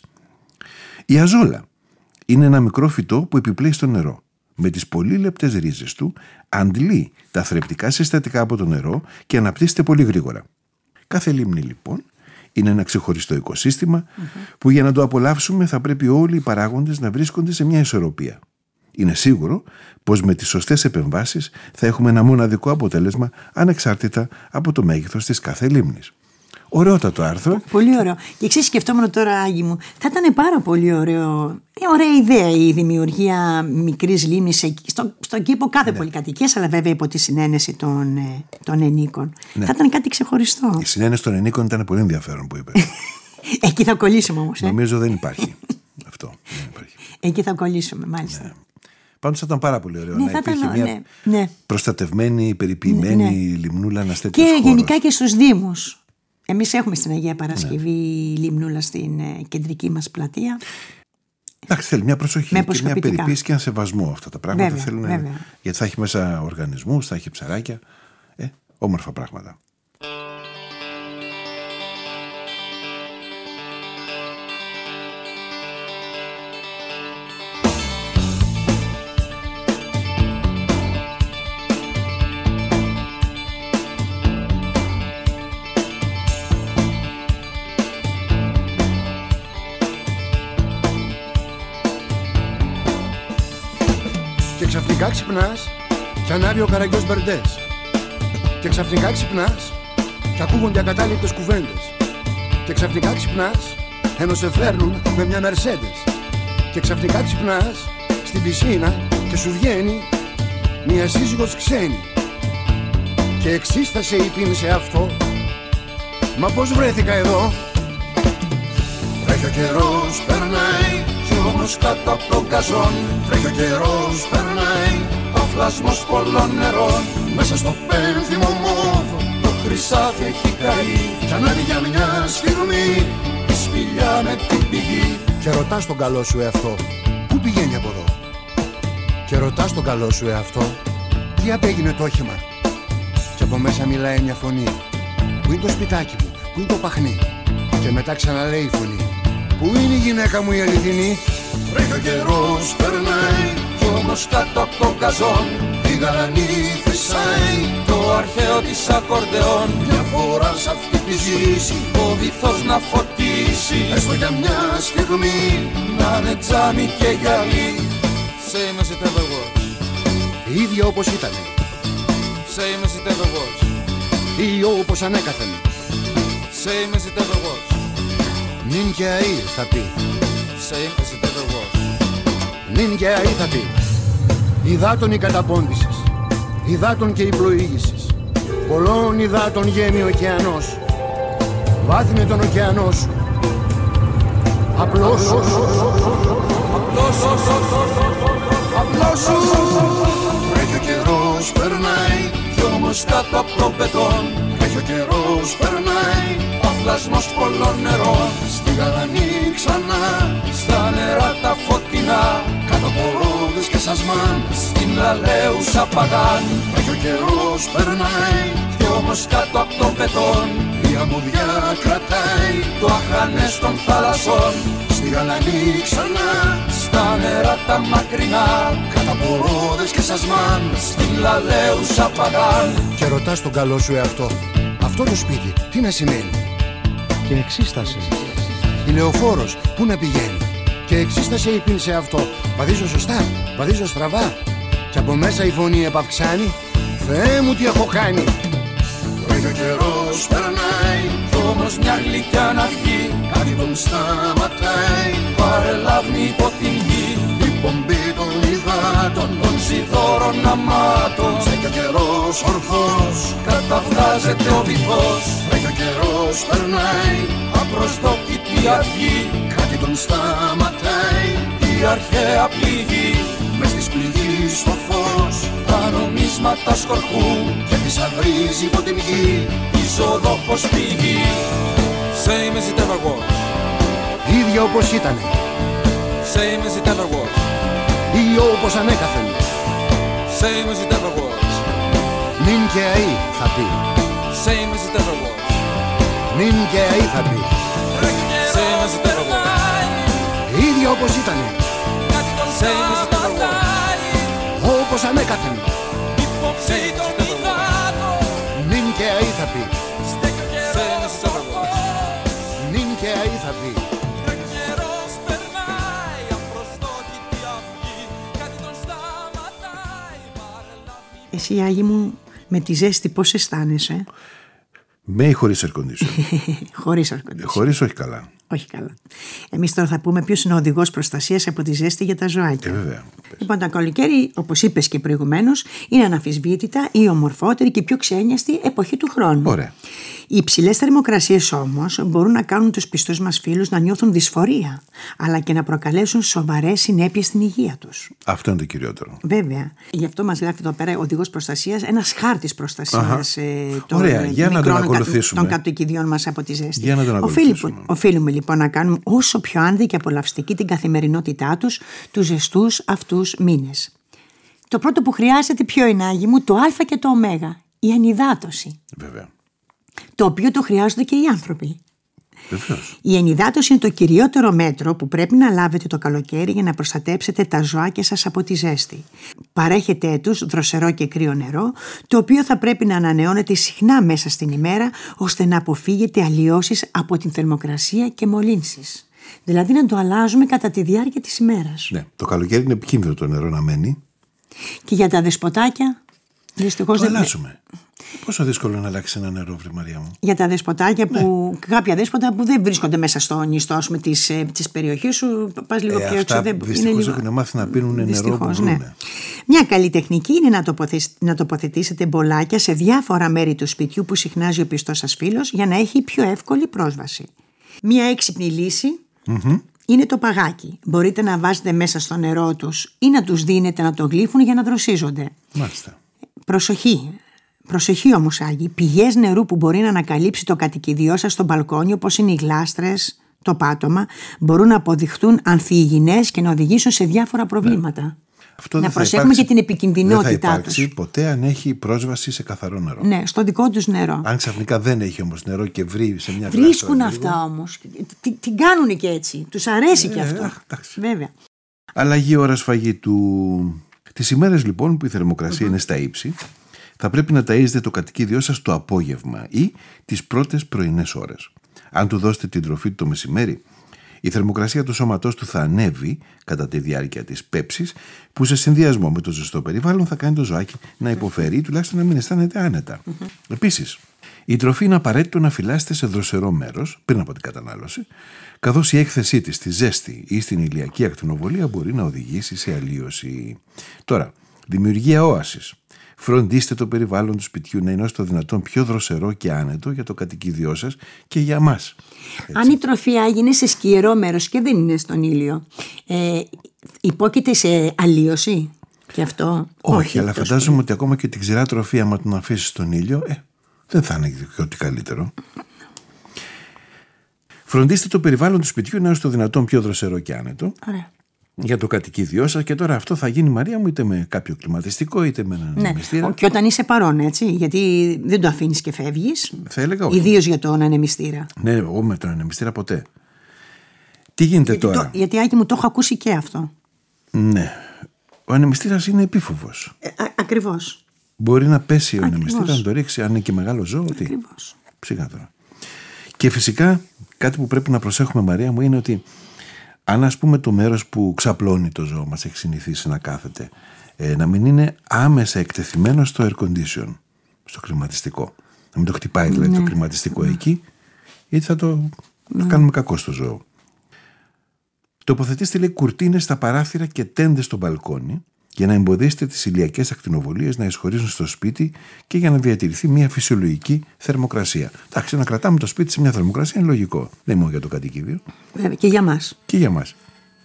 Η αζόλα είναι ένα μικρό φυτό που επιπλέει στο νερό. Με τις πολύ λεπτές ρίζες του αντλεί τα θρεπτικά συστατικά από το νερό και αναπτύσσεται πολύ γρήγορα. Κάθε λίμνη λοιπόν είναι ένα ξεχωριστό οικοσύστημα mm-hmm. που για να το απολαύσουμε θα πρέπει όλοι οι παράγοντες να βρίσκονται σε μια ισορροπία. Είναι σίγουρο πως με τις σωστές επεμβάσεις θα έχουμε ένα μοναδικό αποτέλεσμα ανεξάρτητα από το μέγεθος της κάθε λίμνης. Ωραιότατο άρθρο. Πολύ ωραίο. Και εξής σκεφτόμουν τώρα, Άγγι μου, θα ήταν πάρα πολύ ωραίο, ωραία ιδέα η δημιουργία μικρής λίμνης στο, στον κήπο κάθε ναι. πολυκατοικίας, αλλά βέβαια υπό τη συνένεση των, των ενίκων. Ναι. Θα ήταν κάτι ξεχωριστό. Η συνένεση των ενίκων ήταν πολύ ενδιαφέρον που είπε. Εκεί θα κολλήσουμε όμως. Ε? Νομίζω δεν υπάρχει αυτό. Δεν υπάρχει. Εκεί θα κολλήσουμε, μάλιστα. Ναι. Πάντως θα ήταν πάρα πολύ ωραίο ναι, να υπήρχε ήταν, μια ναι, ναι. προστατευμένη, περιποιημένη ναι, ναι. λιμνούλα, ένας τέτοιος και χώρος. Γενικά και στους Δήμους. Εμείς έχουμε στην Αγία Παρασκευή ναι. λιμνούλα στην ε, κεντρική μας πλατεία. Εντάξει, θέλει μια προσοχή και μια περιποίηση και ένα σεβασμό αυτά τα πράγματα. Βέβαια, θέλουν, βέβαια. Γιατί θα έχει μέσα οργανισμούς, θα έχει ψαράκια. Ε, όμορφα πράγματα. Ξαφνικά ξυπνάς και ανάβει ο Καραγκιός Μπερντές. Και ξαφνικά ξυπνάς και ακούγονται ακατάληπτες κουβέντες. Και ξαφνικά ξυπνάς ενώ σε φέρνουν με μια Μερσέντες. Και ξαφνικά ξυπνάς στην πισίνα και σου βγαίνει μια σύζυγος ξένη. Και εξίστασε η πίνη σε αυτό. Μα πώς βρέθηκα εδώ? Τρέχει ο καιρός, περνάει κι όμως κάτω από τον καζόν. Τρέχει ο καιρός, περνάει ο φλασμός πολλών νερών. Μέσα στο πένθυμο μόβ το χρυσάφι έχει καεί. Κι ανάβει για μια στιγμή η σπηλιά με την πηγή. Και ρωτάς τον καλό σου εαυτό, πού πηγαίνει από εδώ? Και ρωτάς τον καλό σου εαυτό, τι απέγινε το όχημα? Και από μέσα μιλάει μια φωνή, πού είναι το σπιτάκι μου, πού είναι το παχνί? Και μετά ξαναλέει η φωνή, πού είναι η γυναίκα μου η αληθινή? Τρέχει ο καιρός, περνάει κι όμως κάτω από τον καζόν η γαλανή φυσάει το αρχαίο της ακορντεόν. Μια φορά σ' αυτή τη ζήση ο βυθός να φωτίσει, έστω για μια στιγμή να είναι τζάμι και γυαλί. Same as it ever was. Η ίδια όπως ήτανε. Same as it ever was. Ή όπως ανέκαθεν. Same as it ever was. Νυν και αΐ θα πει. Same as it ever was. νυν και αή θα πει. Υδάτων η καταπώντησης, υδάτων και η πλοήγησης. Πολλών υδάτων γέμει ο ωκεανός. Βάθινε τον ωκεανό σου. Απλός σου. Απλός σου. Απλός σου. Έχει ο καιρός περνάει κι όμως κάτω από τον πετόν. Έχει ο καιρός περνάει αφλασμός πολλών νερών. Στη γαλανή ξανά, στα νερά τα φωτεινά. Κάτω από ρόδες και σασμάν, στην λαλέουσα παγάν. Έχει ο καιρός περνάει κι όμως κάτω από τον πετόν. Η αμμουδιά κρατάει το αχανές των θάλασσων. Στη γαλανή ξανά, στα νερά τα μακρινά. Κάτω από ρόδες και σασμάν, στην λαλέουσα παγάν. Και ρωτάς τον καλό σου εαυτό, αυτό το σπίτι τι να σημαίνει? Και εξίστασε. Η λεωφόρος πού να πηγαίνει? Και εξίστασε η πίν σε αυτό. Βαδίζω σωστά, βαδίζω στραβά. Κι από μέσα η φωνή επαυξάνει. Θεέ μου τι έχω κάνει. Ο καιρός περνάει κι όμως μια γλυκιά να βγει. Κάτι τον σταματάει, παρελάβνει υπό την γη. Η πομπή των υδάτων, των ζυδόρων αμάτων. Στέκει ο καιρός ορθός, καταβγάζεται ο βυθός. Έχει ο καιρός περνάει, απροσδόκητη αυγή. Κάτι τον σταματάει, η αρχαία πληγή. Μες της πληγής στο φως, τα νομίσματα σκορπούν. Και της αυρίζει υπό την γη, η ζωδόχος πηγή. Same as it ever was. Ίδια όπως ήτανε. Same as it ever was. Ή όπως ανέκαθεν. Same as it ever was. Νυν και αή θα πει. Same as it ever was. Νυν και αή θα πει. Same as it ever was. Ίδια όπως ήτανε. Same as it ever was. Όπως ανέκαθεν. Same as it ever was. Νυν και αή θα πει. Same as it ever was. Νυν και αή θα πει. Εσύ, Άγη μου, με τη ζέστη πώς αισθάνεσαι? Με ή χωρίς air condition? Χωρίς air condition. Χωρίς, όχι καλά. Όχι καλά. Εμείς τώρα θα πούμε ποιος είναι ο οδηγός προστασίας από τη ζέστη για τα ζωάκια. Ε, βέβαια. Λοιπόν, το καλοκαίρι, όπως είπες και προηγουμένως, είναι αναμφισβήτητα η ομορφότερη και πιο ξένιαστη εποχή του χρόνου. Ωραία. Οι υψηλές θερμοκρασίες όμως μπορούν να κάνουν τους πιστούς μας φίλους να νιώθουν δυσφορία, αλλά και να προκαλέσουν σοβαρές συνέπειες στην υγεία τους. Αυτό είναι το κυριότερο. Βέβαια. Γι' αυτό μας γράφει εδώ πέρα ο οδηγός προστασίας, ένας χάρτης προστασίας ε, των, Ωραία, για να τον ακολουθήσουμε. των κατοικιδιών μας από τη ζέστη. Για να τον ακολουθήσουμε. Οφείλουμε λοιπόν να κάνουμε όσο πιο άνδη και απολαυστική την καθημερινότητά τους τους ζεστούς αυτούς μήνες. Το πρώτο που χρειάζεται ποιο είναι, Άγη μου? Το α και το ω, η ενυδάτωση. Βέβαια. Το οποίο το χρειάζονται και οι άνθρωποι. Βεβαίως. Η ενυδάτωση είναι το κυριότερο μέτρο που πρέπει να λάβετε το καλοκαίρι για να προστατέψετε τα ζωάκια σας από τη ζέστη. Παρέχετε τους δροσερό και κρύο νερό, το οποίο θα πρέπει να ανανεώνετε συχνά μέσα στην ημέρα, ώστε να αποφύγετε αλλοιώσεις από την θερμοκρασία και μολύνσεις. Δηλαδή να το αλλάζουμε κατά τη διάρκεια της ημέρας. Ναι, το καλοκαίρι είναι επικίνδυνο το νερό να μένει. Και για τα δεσποτάκια, δυστυχώς το δεν... αλλάζουμε. Πόσο δύσκολο είναι να αλλάξει ένα νερό, βρε Μαρία μου. Για τα δεσποτάκια που. Ναι. Κάποια δέσποτα που δεν βρίσκονται μέσα στο νηστό της, της περιοχής σου. Πας λίγο ε, πιο έξω. Δυστυχώς λίγο... έχουν μάθει να πίνουν νερό που βρουν. Ναι. Μια καλή τεχνική είναι να, τοποθεσ... να τοποθετήσετε μπολάκια σε διάφορα μέρη του σπιτιού που συχνάζει ο πιστός σας φίλος, για να έχει πιο εύκολη πρόσβαση. Μια έξυπνη λύση mm-hmm. είναι το παγάκι. Μπορείτε να βάζετε μέσα στο νερό τους ή να τους δίνετε να το γλύφουν για να δροσίζονται. Μάλιστα. Προσοχή. Προσοχή όμως, Άγιοι, πηγές νερού που μπορεί να ανακαλύψει το κατοικιδιό σας στο μπαλκόνι, όπως είναι οι γλάστρες, το πάτωμα, μπορούν να αποδειχτούν ανθυγιεινές και να οδηγήσουν σε διάφορα προβλήματα. Ναι. Αυτό να προσέχουμε υπάρξει, και την επικινδυνότητά τους. Δεν θα υπάρξει τους. ποτέ αν έχει πρόσβαση σε καθαρό νερό. Ναι, στο δικό τους νερό. Αν ξαφνικά δεν έχει όμως νερό και βρει σε μια γλάστρα. Βρίσκουν αυτά όμως. Τι, τι κάνουν και έτσι. Τους αρέσει ε, και αυτό. Ε, Βέβαια. Αλλαγή ώρας φαγητού. Τις ημέρες λοιπόν που η θερμοκρασία mm-hmm. είναι στα ύψη, θα πρέπει να ταΐζετε το κατοικίδιό σας το απόγευμα ή τις πρώτες πρωινές ώρες. Αν του δώσετε την τροφή του το μεσημέρι, Η θερμοκρασία του σώματός του θα ανέβει κατά τη διάρκεια της πέψης, που σε συνδυασμό με το ζεστό περιβάλλον θα κάνει το ζωάκι να υποφέρει ή τουλάχιστον να μην αισθάνεται άνετα. Mm-hmm. Επίσης, η τροφή είναι απαραίτητο να φυλάσσεται σε δροσερό μέρος πριν από την κατανάλωση, καθώς η έκθεσή της στη ζέστη ή στην ηλιακή ακτινοβολία μπορεί να οδηγήσει σε αλλίωση. Τώρα, δημιουργία όασης. Φροντίστε το περιβάλλον του σπιτιού να είναι όσο το δυνατόν πιο δροσερό και άνετο για το κατοικίδιό σας και για μας. Αν η τροφή έγινε σε σκιερό μέρος και δεν είναι στον ήλιο, ε, υπόκειται σε αλλίωση και αυτό? Όχι, όχι αλλά φαντάζομαι ότι ακόμα και την ξηρά τροφή, άμα την αφήσεις στον ήλιο, ε, δεν θα είναι και ό,τι καλύτερο. Φροντίστε το περιβάλλον του σπιτιού να είναι όσο το δυνατόν πιο δροσερό και άνετο. Ωραία. Για το κατοικίδιό σας, και τώρα αυτό θα γίνει, Μαρία μου, είτε με κάποιο κλιματιστικό είτε με έναν ανεμιστήρα. Ναι, και όταν είσαι παρόν, έτσι, γιατί δεν το αφήνεις και φεύγεις. Θα έλεγα όχι. Ιδίως για τον ανεμιστήρα. Ναι, εγώ με τον ανεμιστήρα ποτέ. Τι γίνεται γιατί τώρα? Το, γιατί Άκη μου το έχω ακούσει και αυτό. Ναι. Ο ανεμιστήρας είναι επίφοβος. Ε, α, ακριβώς. Μπορεί να πέσει ο ανεμιστήρας, να το ρίξει, αν είναι και μεγάλο ζώο. Ακριβώς. Ψυχά τώρα. Και φυσικά κάτι που πρέπει να προσέχουμε, Μαρία μου, είναι ότι αν, ας πούμε, το μέρος που ξαπλώνει το ζώο μας έχει συνηθίσει να κάθεται, ε, να μην είναι άμεσα εκτεθειμένο στο air condition, στο κλιματιστικό. Να μην το χτυπάει δηλαδή ναι. το κλιματιστικό ναι. εκεί, γιατί θα το ναι. θα κάνουμε κακό στο ζώο. Τοποθετήστε, λέει, κουρτίνες στα παράθυρα και τέντες στο μπαλκόνι για να εμποδίσετε τις ηλιακές ακτινοβολίες να εισχωρήσουν στο σπίτι και για να διατηρηθεί μια φυσιολογική θερμοκρασία. Εντάξει, να κρατάμε το σπίτι σε μια θερμοκρασία είναι λογικό. Δεν είναι μόνο για το κατοικίδιο. Βέβαια, και για μας. Και για μας.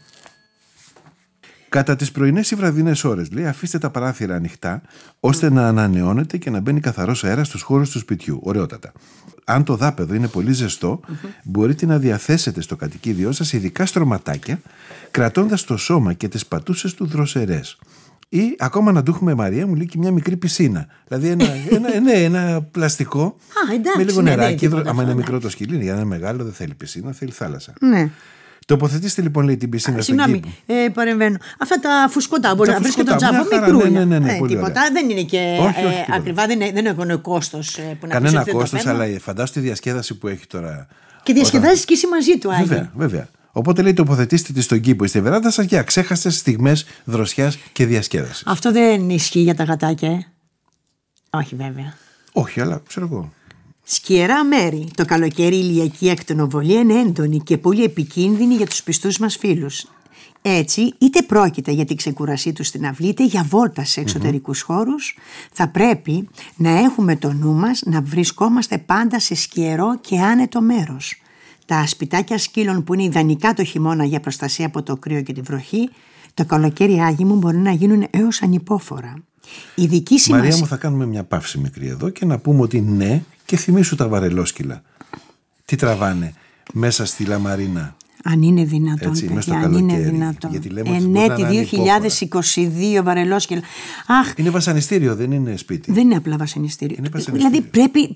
Κατά τις πρωινές ή βραδινές ώρες, λέει, αφήστε τα παράθυρα ανοιχτά ώστε mm. να ανανεώνεται και να μπαίνει καθαρός αέρας στους χώρους του σπιτιού. Ωραιότατα. Αν το δάπεδο είναι πολύ ζεστό, mm-hmm. μπορείτε να διαθέσετε στο κατοικίδιό σας ειδικά στρωματάκια, κρατώντας το σώμα και τις πατούσες του δροσερές. Ή ακόμα να του έχουμε, Μαρία μου, λέει, και μια μικρή πισίνα. Δηλαδή ένα, ένα, ναι, ένα πλαστικό Α, εντάξει, με λίγο ναι, νεράκι. Ναι, άμα είναι μικρό το σκυλί, για να είναι μεγάλο δεν θέλει πισίνα, θέλει θάλασσα. Ναι. Τοποθετήστε λοιπόν, λέει, την πισίνα στον κήπο. Συγγνώμη, ε, παρεμβαίνω. Αυτά τα φουσκωτά μπορεί να βρίσκονται τον τζάμπο, μικρούλια. Ναι, ναι, ναι, ε, τίποτα. Δεν είναι και όχι, όχι, ε, ακριβά, δεν, είναι, δεν έχουν κόστος ε, που να κανένα κόστος, αλλά φαντάσου τη διασκέδαση που έχει τώρα. Και διασκεδάζεις όταν... και εσύ μαζί του, Άγιο. Βέβαια, βέβαια. Οπότε, λέει, τοποθετήστε τη στον κήπο ή στη βεράντα σας για αξέχαστες στιγμές δροσιάς και διασκέδασης. Αυτό δεν ισχύει για τα γατάκια, ε. Όχι, βέβαια. Όχι, αλλά ξέρω εγώ. Σκιερά μέρη. Το καλοκαίρι η ηλιακή ακτινοβολία είναι έντονη και πολύ επικίνδυνη για τους πιστούς μας φίλους. Έτσι, είτε πρόκειται για την ξεκουρασή τους στην αυλή, είτε για βόλτα σε εξωτερικούς mm-hmm. χώρους, θα πρέπει να έχουμε το νου μας να βρισκόμαστε πάντα σε σκιερό και άνετο μέρος. Τα σπιτάκια σκύλων που είναι ιδανικά το χειμώνα για προστασία από το κρύο και τη βροχή, το καλοκαίρι, Άγιοι μου, μπορεί να γίνουν έως ανυπόφορα. Ειδική σημασία... Μαρία μου, θα κάνουμε μια παύση μικρή εδώ και να πούμε ότι ναι, και θυμήσου τα βαρελόσκυλα. Τι τραβάνε μέσα στη λαμαρίνα. Αν είναι δυνατόν, έτσι, παιδιά, αν είναι δυνατόν. Ενέτη δύο χιλιάδες είκοσι δύο βαρελόσκυλα. Αχ, είναι βασανιστήριο, δεν είναι σπίτι. Δεν είναι απλά βασανιστήριο. Είναι βασανιστήριο. Δηλαδή πρέπει...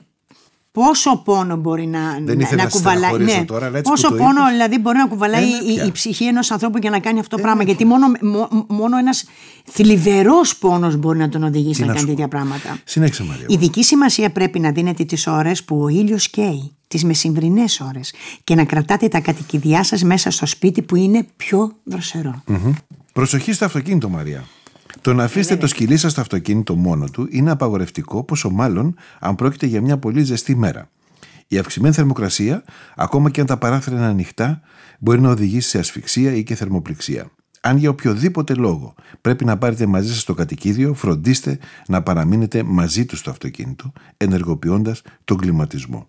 Πόσο πόνο μπορεί να, δεν να, να κουβαλάει. Ναι. Τώρα, πόσο πόνο είπες, δηλαδή μπορεί να κουβαλάει η, η ψυχή ενός ανθρώπου για να κάνει αυτό το πράγμα. Γιατί μόνο, μó, μόνο ένας θλιβερός πόνος μπορεί να τον οδηγήσει να, να κάνει τέτοια πράγματα. Συνέχισε, Μαρία. Ειδική σημασία πρέπει να δίνετε τις ώρες που ο ήλιος καίει, τις μεσημβρινές ώρες, και να κρατάτε τα κατοικιδιά σας μέσα στο σπίτι που είναι πιο δροσερό. Mm-hmm. Προσοχή στο αυτοκίνητο, Μαρία. Το να αφήσετε ε, το σκυλί σας στο αυτοκίνητο μόνο του είναι απαγορευτικό, πόσο μάλλον αν πρόκειται για μια πολύ ζεστή μέρα. Η αυξημένη θερμοκρασία, ακόμα και αν τα παράθυρα είναι ανοιχτά, μπορεί να οδηγήσει σε ασφυξία ή και θερμοπληξία. Αν για οποιοδήποτε λόγο πρέπει να πάρετε μαζί σας το κατοικίδιο, φροντίστε να παραμείνετε μαζί του στο αυτοκίνητο, ενεργοποιώντας τον κλιματισμό.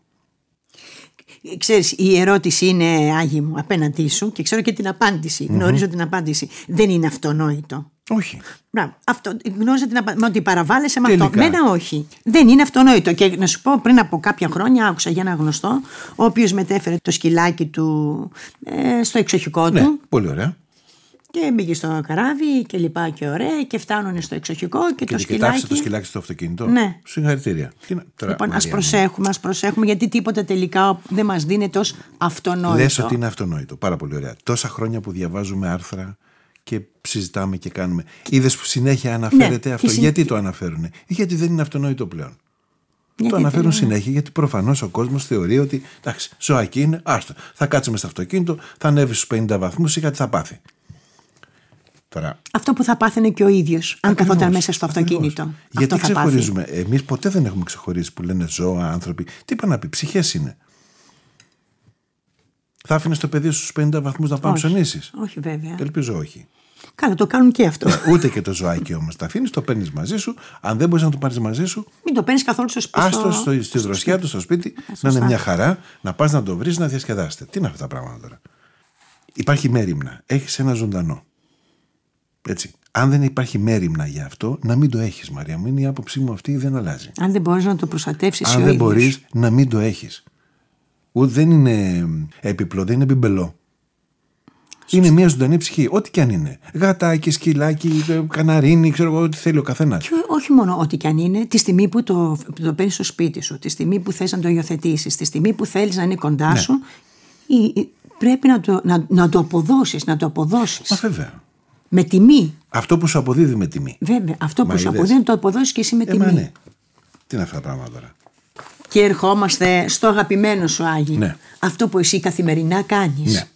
Ξέρεις, η ερώτηση είναι, Άγιοι μου, απέναντί σου, και ξέρω και την απάντηση. Mm-hmm. Γνωρίζω την απάντηση. Δεν είναι αυτονόητο. Όχι. Μπράβο. Αυτό, γνώριζα την απάντηση. Ότι παραβάλλεσαι με αυτό. Μένα όχι. Δεν είναι αυτονόητο. Και να σου πω, πριν από κάποια χρόνια άκουσα για ένα γνωστό, ο οποίος μετέφερε το σκυλάκι του ε, στο εξοχικό ναι, του. Πολύ ωραία. Και μπήκε στο καράβι και λοιπά και ωραία, και φτάνουν στο εξοχικό και, και το σκυλάκι. Και άφησε το σκυλάκι στο αυτοκίνητο. Ναι. Συγχαρητήρια. Τώρα, λοιπόν, ας προσέχουμε, ας προσέχουμε, γιατί τίποτα τελικά δεν μας δίνεται ως αυτονόητο. Λες ότι είναι αυτονόητο. Πάρα πολύ ωραία. Τόσα χρόνια που διαβάζουμε άρθρα και συζητάμε και κάνουμε. Είδες που συνέχεια αναφέρεται ναι, αυτό. Συν... Γιατί το αναφέρουνε? Γιατί δεν είναι αυτονόητο πλέον. Γιατί το αναφέρουν είναι... συνέχεια, γιατί προφανώς ο κόσμος θεωρεί ότι εντάξει, ζωάκι είναι, άστο. Θα κάτσουμε στο αυτοκίνητο, θα ανέβει στους πενήντα βαθμούς ή κάτι θα πάθει. Τώρα... Αυτό που θα πάθαινε και ο ίδιος, αν καθόταν μέσα στο αυτοκίνητο. Ακριβώς. Γιατί ξεχωρίζουμε. Εμείς ποτέ δεν έχουμε ξεχωρίσει που λένε ζώα, άνθρωποι. Τι είπα να πει, ψυχές είναι. Θα άφηνες το παιδί στους πενήντα βαθμούς να πάμε ψωνίσεις? Όχι, βέβαια. Ελπίζω όχι. Καλά, το κάνουν και αυτό. Ούτε και το ζωάκι όμως. Τα αφήνεις, το παίρνεις μαζί σου. Αν δεν μπορείς να το πάρεις μαζί σου, μην το παίρνεις καθόλου στο σπίτι. Άστο στο, στο, στη δροσιά του στο σπίτι, να είναι μια χαρά, να πας να το βρεις, να διασκεδάσετε. Τι είναι αυτά τα πράγματα τώρα? Υπάρχει μέριμνα. Έχεις ένα ζωντανό. Έτσι. Αν δεν υπάρχει μέριμνα για αυτό, να μην το έχεις, Μαρία μου. Είναι η άποψή μου αυτή, δεν αλλάζει. Αν δεν μπορείς να το προστατεύσεις, αν δεν μπορείς, να μην το έχεις. Ούτε δεν είναι έπιπλο, δεν είναι μπιμπελό. Σωστά. Είναι μια ζωντανή ψυχή, ό,τι και αν είναι. Γατάκι, σκυλάκι, καναρίνι, ξέρω εγώ, ό,τι θέλει ο καθένας. Και όχι μόνο ό,τι και αν είναι, τη στιγμή που το, το παίρνεις στο σπίτι σου, τη στιγμή που θες να το υιοθετήσεις, τη στιγμή που θέλεις να είναι κοντά ναι. σου, ή, πρέπει να το, να, να το αποδώσεις, να το αποδώσεις. Μα βέβαια. Με τιμή. Αυτό που σου αποδίδει με τιμή. Βέβαια, αυτό που Μα σου αποδίδει να το αποδώσεις και εσύ με τιμή. Ε, ναι. Τι είναι αυτά τα πράγματα τώρα? Και ερχόμαστε στο αγαπημένο σου Άγιο. Ναι. Αυτό που εσύ καθημερινά κάνεις. Ναι.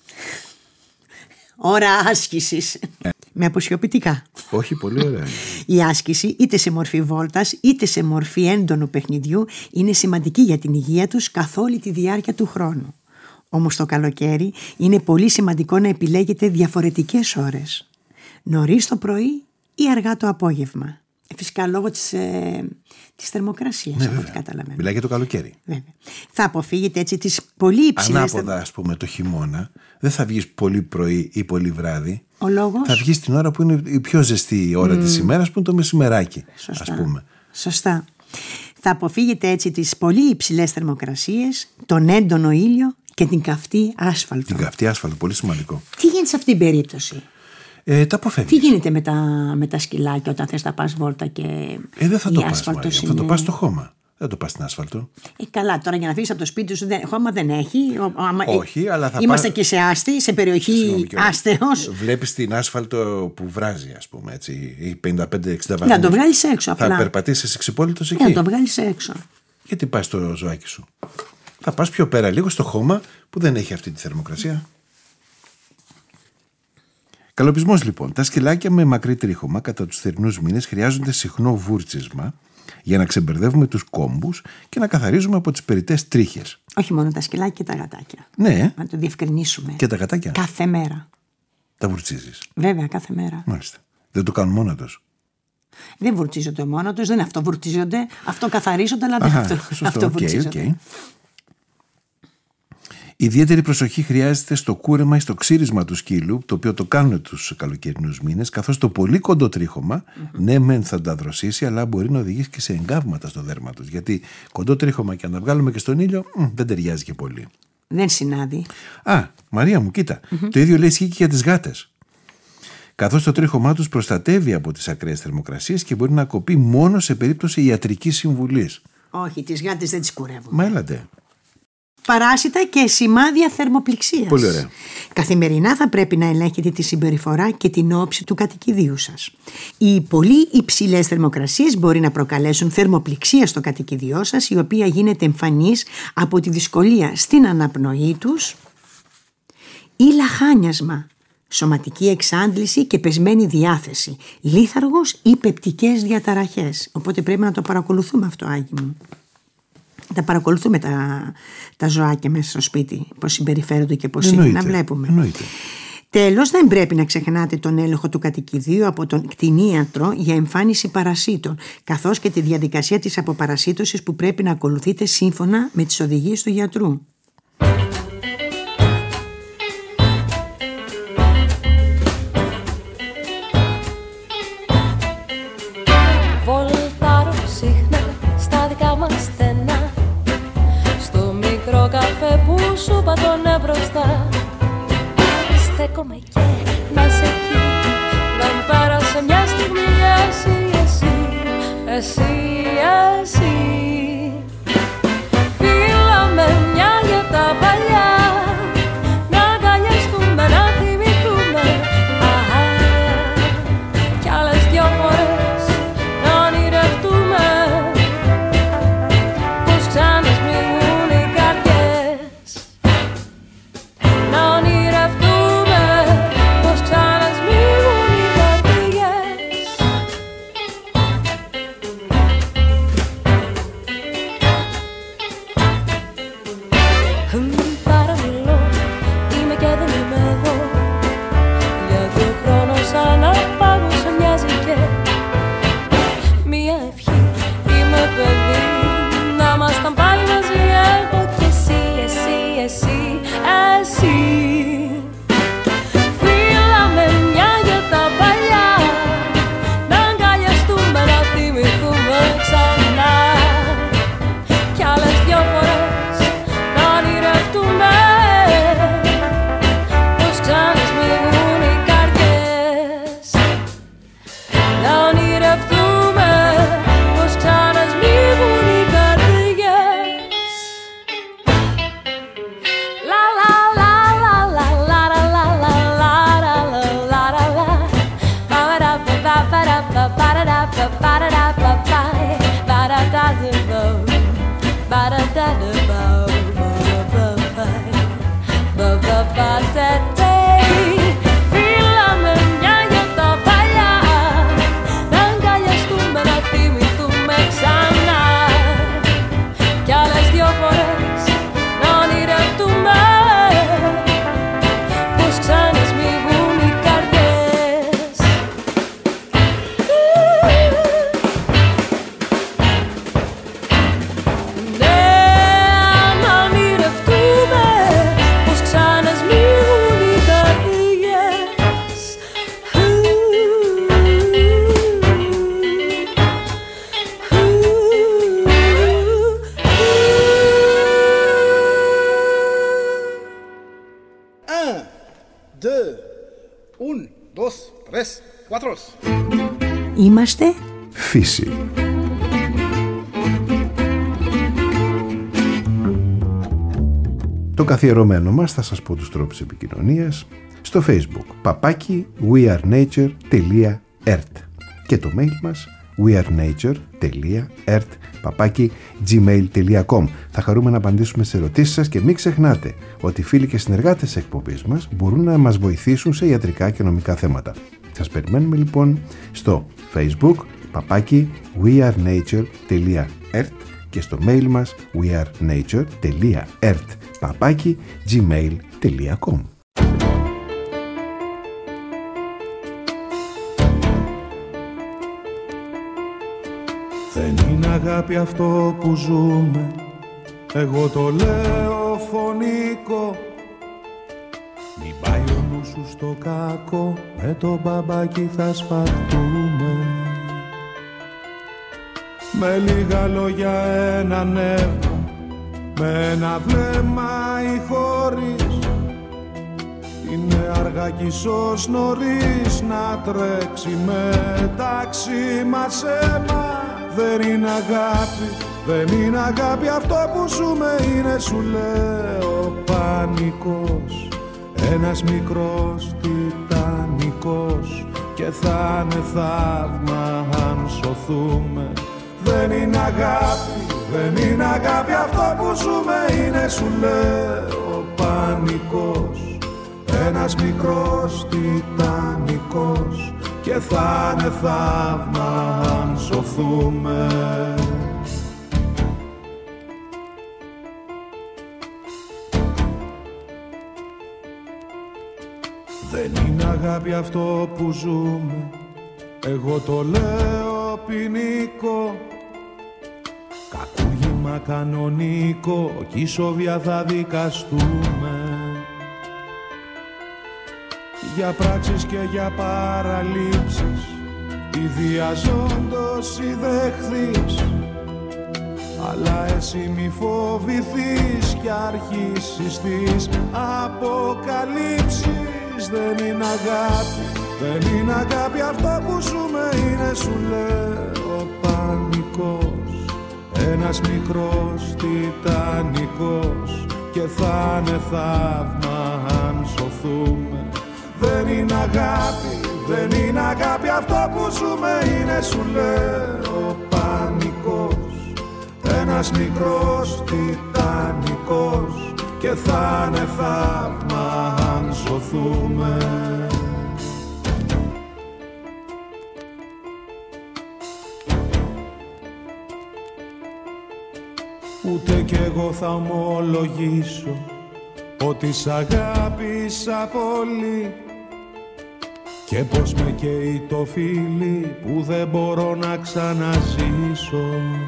Ώρα άσκησης. Ναι. Με αποσιοποιητικά. Όχι, πολύ ωραία. Η άσκηση, είτε σε μορφή βόλτας, είτε σε μορφή έντονου παιχνιδιού, είναι σημαντική για την υγεία τους καθ' όλη τη διάρκεια του χρόνου. Όμως το καλοκαίρι είναι πολύ σημαντικό να επιλέγετε διαφορετικές ώρες. Νωρίς το πρωί ή αργά το απόγευμα. Φυσικά λόγω της, ε, της θερμοκρασίας, ναι, από ό,τι καταλαβαίνω. Μιλάει για το καλοκαίρι. Βέβαια. Θα αποφύγετε έτσι τις πολύ υψηλές... Ανάποδα, ας πούμε, το χειμώνα δεν θα βγεις πολύ πρωί ή πολύ βράδυ. Ο λόγος? Θα βγεις την ώρα που είναι η πιο ζεστή ώρα mm. της ημέρας, που είναι το μεσημεράκι. Σωστά. Ας πούμε. Σωστά. Θα αποφύγετε έτσι τις πολύ υψηλές θερμοκρασίες, τον έντονο ήλιο και την καυτή άσφαλτο. Την καυτή άσφαλτο, πολύ σημαντικό. Τι γίνεται σε αυτή την περίπτωση? Ε, τα αποφεύγεις. Τι γίνεται με τα, με τα σκυλάκια όταν θες να πας βόλτα και ε, δεν θα η το πας, Μαρία, είναι... θα το πας στο χώμα. Δεν το πας στην άσφαλτο. Ε, καλά, τώρα για να φύγεις από το σπίτι σου, δεν, χώμα δεν έχει. Ο, άμα, όχι, αλλά θα είμαστε πά... και σε άστη, σε περιοχή άστεως. Βλέπεις την άσφαλτο που βράζει, ας πούμε, έτσι, οι πενήντα πέντε εξήντα βαθμούς. Να το βγάλεις έξω απλά. Θα περπατήσεις εξυπόλυτος εκεί. Να το βγάλεις έξω. Γιατί πας στο ζωάκι σου? Θα πας πιο πέρα λίγο στο χώμα που δεν έχει αυτή τη θερμοκρασία. Καλοπισμός λοιπόν. Τα σκυλάκια με μακρύ τρίχωμα κατά τους θερινούς μήνες χρειάζονται συχνό βούρτσισμα για να ξεμπερδεύουμε τους κόμπους και να καθαρίζουμε από τις περιττές τρίχες. Όχι μόνο τα σκυλάκια και τα γατάκια. Ναι. Να το διευκρινίσουμε. Και τα γατάκια. Κάθε μέρα. Τα βουρτσίζεις? Βέβαια, κάθε μέρα. Μάλιστα. Δεν το κάνουν μόνο τους? Δεν βουρτσίζονται μόνο τους, δεν αυτοβουρτσίζονται. Αυτοκαθαρίζονται, αλλά δεν αυτο, αυτοβουρτσίζονται. Okay, okay. Ιδιαίτερη προσοχή χρειάζεται στο κούρεμα ή στο ξύρισμα του σκύλου, το οποίο το κάνουν τους καλοκαιρινούς μήνες, καθώς το πολύ κοντό τρίχωμα, mm-hmm. ναι, μεν θα τα δροσίσει, αλλά μπορεί να οδηγήσει και σε εγκάβματα στο δέρμα τους. Γιατί κοντό τρίχωμα και αν τα βγάλουμε και στον ήλιο, μ, δεν ταιριάζει και πολύ. Δεν συνάδει. Α, Μαρία μου, κοίτα. Mm-hmm. Το ίδιο λέει ισχύει και για τις γάτες. Καθώς το τρίχωμά τους προστατεύει από τις ακραίες θερμοκρασίες και μπορεί να κοπεί μόνο σε περίπτωση ιατρικής συμβουλής. Όχι, τις γάτες δεν τις κουρεύουν. Μα έλατε. Παράσιτα και σημάδια θερμοπληξίας. Πολύ ωραία. Καθημερινά θα πρέπει να ελέγχετε τη συμπεριφορά και την όψη του κατοικιδίου σας. Οι πολύ υψηλές θερμοκρασίες μπορεί να προκαλέσουν θερμοπληξία στο κατοικιδιό σας, η οποία γίνεται εμφανής από τη δυσκολία στην αναπνοή τους ή λαχάνιασμα, σωματική εξάντληση και πεσμένη διάθεση, λίθαργος ή πεπτικές διαταραχές. Οπότε πρέπει να το παρακολουθούμε αυτό, Άγι μου. Τα παρακολουθούμε τα, τα ζωάκια μέσα στο σπίτι, πώς συμπεριφέρονται και πώς είναι, να βλέπουμε. Εννοείται. Τέλος, δεν πρέπει να ξεχνάτε τον έλεγχο του κατοικιδίου από τον κτηνίατρο για εμφάνιση παρασίτων, καθώς και τη διαδικασία της αποπαρασίτωσης που πρέπει να ακολουθείτε σύμφωνα με τις οδηγίες του γιατρού. Σου πατώνε μπροστά. Στέκομαι και να σε εκεί. Δεν πέρασε μια στιγμή εσύ, εσύ, εσύ, εσύ. Φύλαμε μια για τα παλιά. Να αγκαλιαστούμε, να θυμηθούμε. Αχα, κι άλλες δυο φορές να ονειρευτούμε. πατατέ. Φύλαμε μια για τα παλιά, να αγκαλιαστούμε, να θυμηθούμε ξανά κι άλλες δυο φορές να ονειρευτούμε πως ξανασμίγουν οι καρδιές. Ναι, να ονειρευτούμε πως ξανασμίγουν οι καρδιές. Un, deux, un, dos, tres, cuatro. Είμαστε Φύση. Το καθιερωμένο μας θα σας πω τους τρόπους επικοινωνίας στο Facebook παπάκι wearenature.ert και το mail μας wearenature.ert παπάκι gmail.com. Θα χαρούμε να απαντήσουμε σε ερωτήσεις σας και μην ξεχνάτε ότι φίλοι και συνεργάτες της εκπομπής μας μπορούν να μας βοηθήσουν σε ιατρικά και νομικά θέματα. Σας περιμένουμε λοιπόν στο Facebook παπάκι wearenature.ert και στο mail μας wearenature.ert παπάκι gmail.com. Δεν είναι αγάπη αυτό που ζούμε, εγώ το λέω φωνικό. Μην πάει ο νους σου στο κακό, με το μπαμπάκι θα σφαχτούμε. Με λίγα λόγια ένα νεύμα, με ένα βλέμμα ή χωρίς. Είναι αργά κι ίσως νωρίς να τρέξει μεταξύ μας αίμα. Δεν είναι αγάπη, δεν είναι αγάπη αυτό που ζούμε, είναι σου λέω πανικός. Ένας μικρός τιτανικός και θα είναι θαύμα αν σωθούμε. Δεν είναι αγάπη, δεν είναι αγάπη αυτό που ζούμε, είναι σου λέω πανικός. Ένας μικρός τιτανικός και θα είναι θαύμα αν σωθούμε. Δεν είναι αγάπη αυτό που ζούμε, εγώ το λέω ποινικό. Κακούργημα κανονικό κι ισόβια θα δικαστούμε. Για πράξεις και για παραλήψεις ιδιαζόντως ή δεχθείς. Αλλά εσύ μη φοβηθείς κι αρχίσεις τις αποκαλύψεις. Δεν είναι αγάπη, δεν είναι αγάπη αυτό που ζούμε, είναι σου λέω πανικός. Ένας μικρός τιτανικός και θα είναι θαύμα αν σωθούμε. Δεν είναι αγάπη, δεν είναι αγάπη αυτό που ζούμε, είναι σου λέω πανικός. Ένας μικρός τιτανικός και θα είναι θαύμα αν σωθούμε. Ούτε κι εγώ θα ομολογήσω ότι σ' αγάπησα πολύ και πως με καίει το φίλι που δεν μπορώ να ξαναζήσω.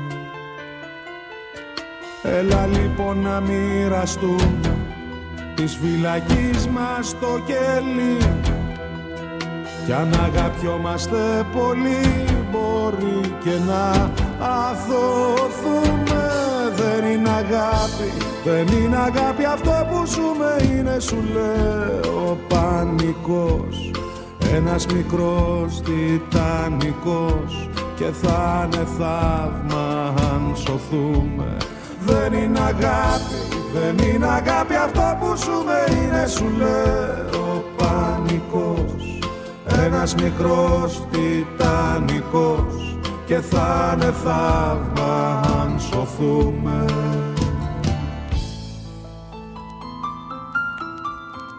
Έλα λοιπόν να μοιραστούμε της φυλακής μας το κέλι κι αν αγαπιόμαστε πολύ μπορεί και να αθωθούμε. Δεν είναι αγάπη, δεν είναι αγάπη αυτό που ζούμε, είναι σου λέω πανικός. Ένας μικρός τιτανικός και θα είναι θαύμα αν σωθούμε. Δεν είναι αγάπη, δεν είναι αγάπη αυτό που ζούμε, είναι σου λέω πανικός. Ένας μικρός τιτανικός και θα είναι θαύμα αν σωθούμε.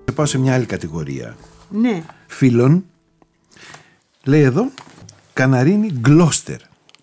Πάω σε μια άλλη κατηγορία. Ναι. Φίλων. Λέει εδώ Καναρίνη Γκλώστερ.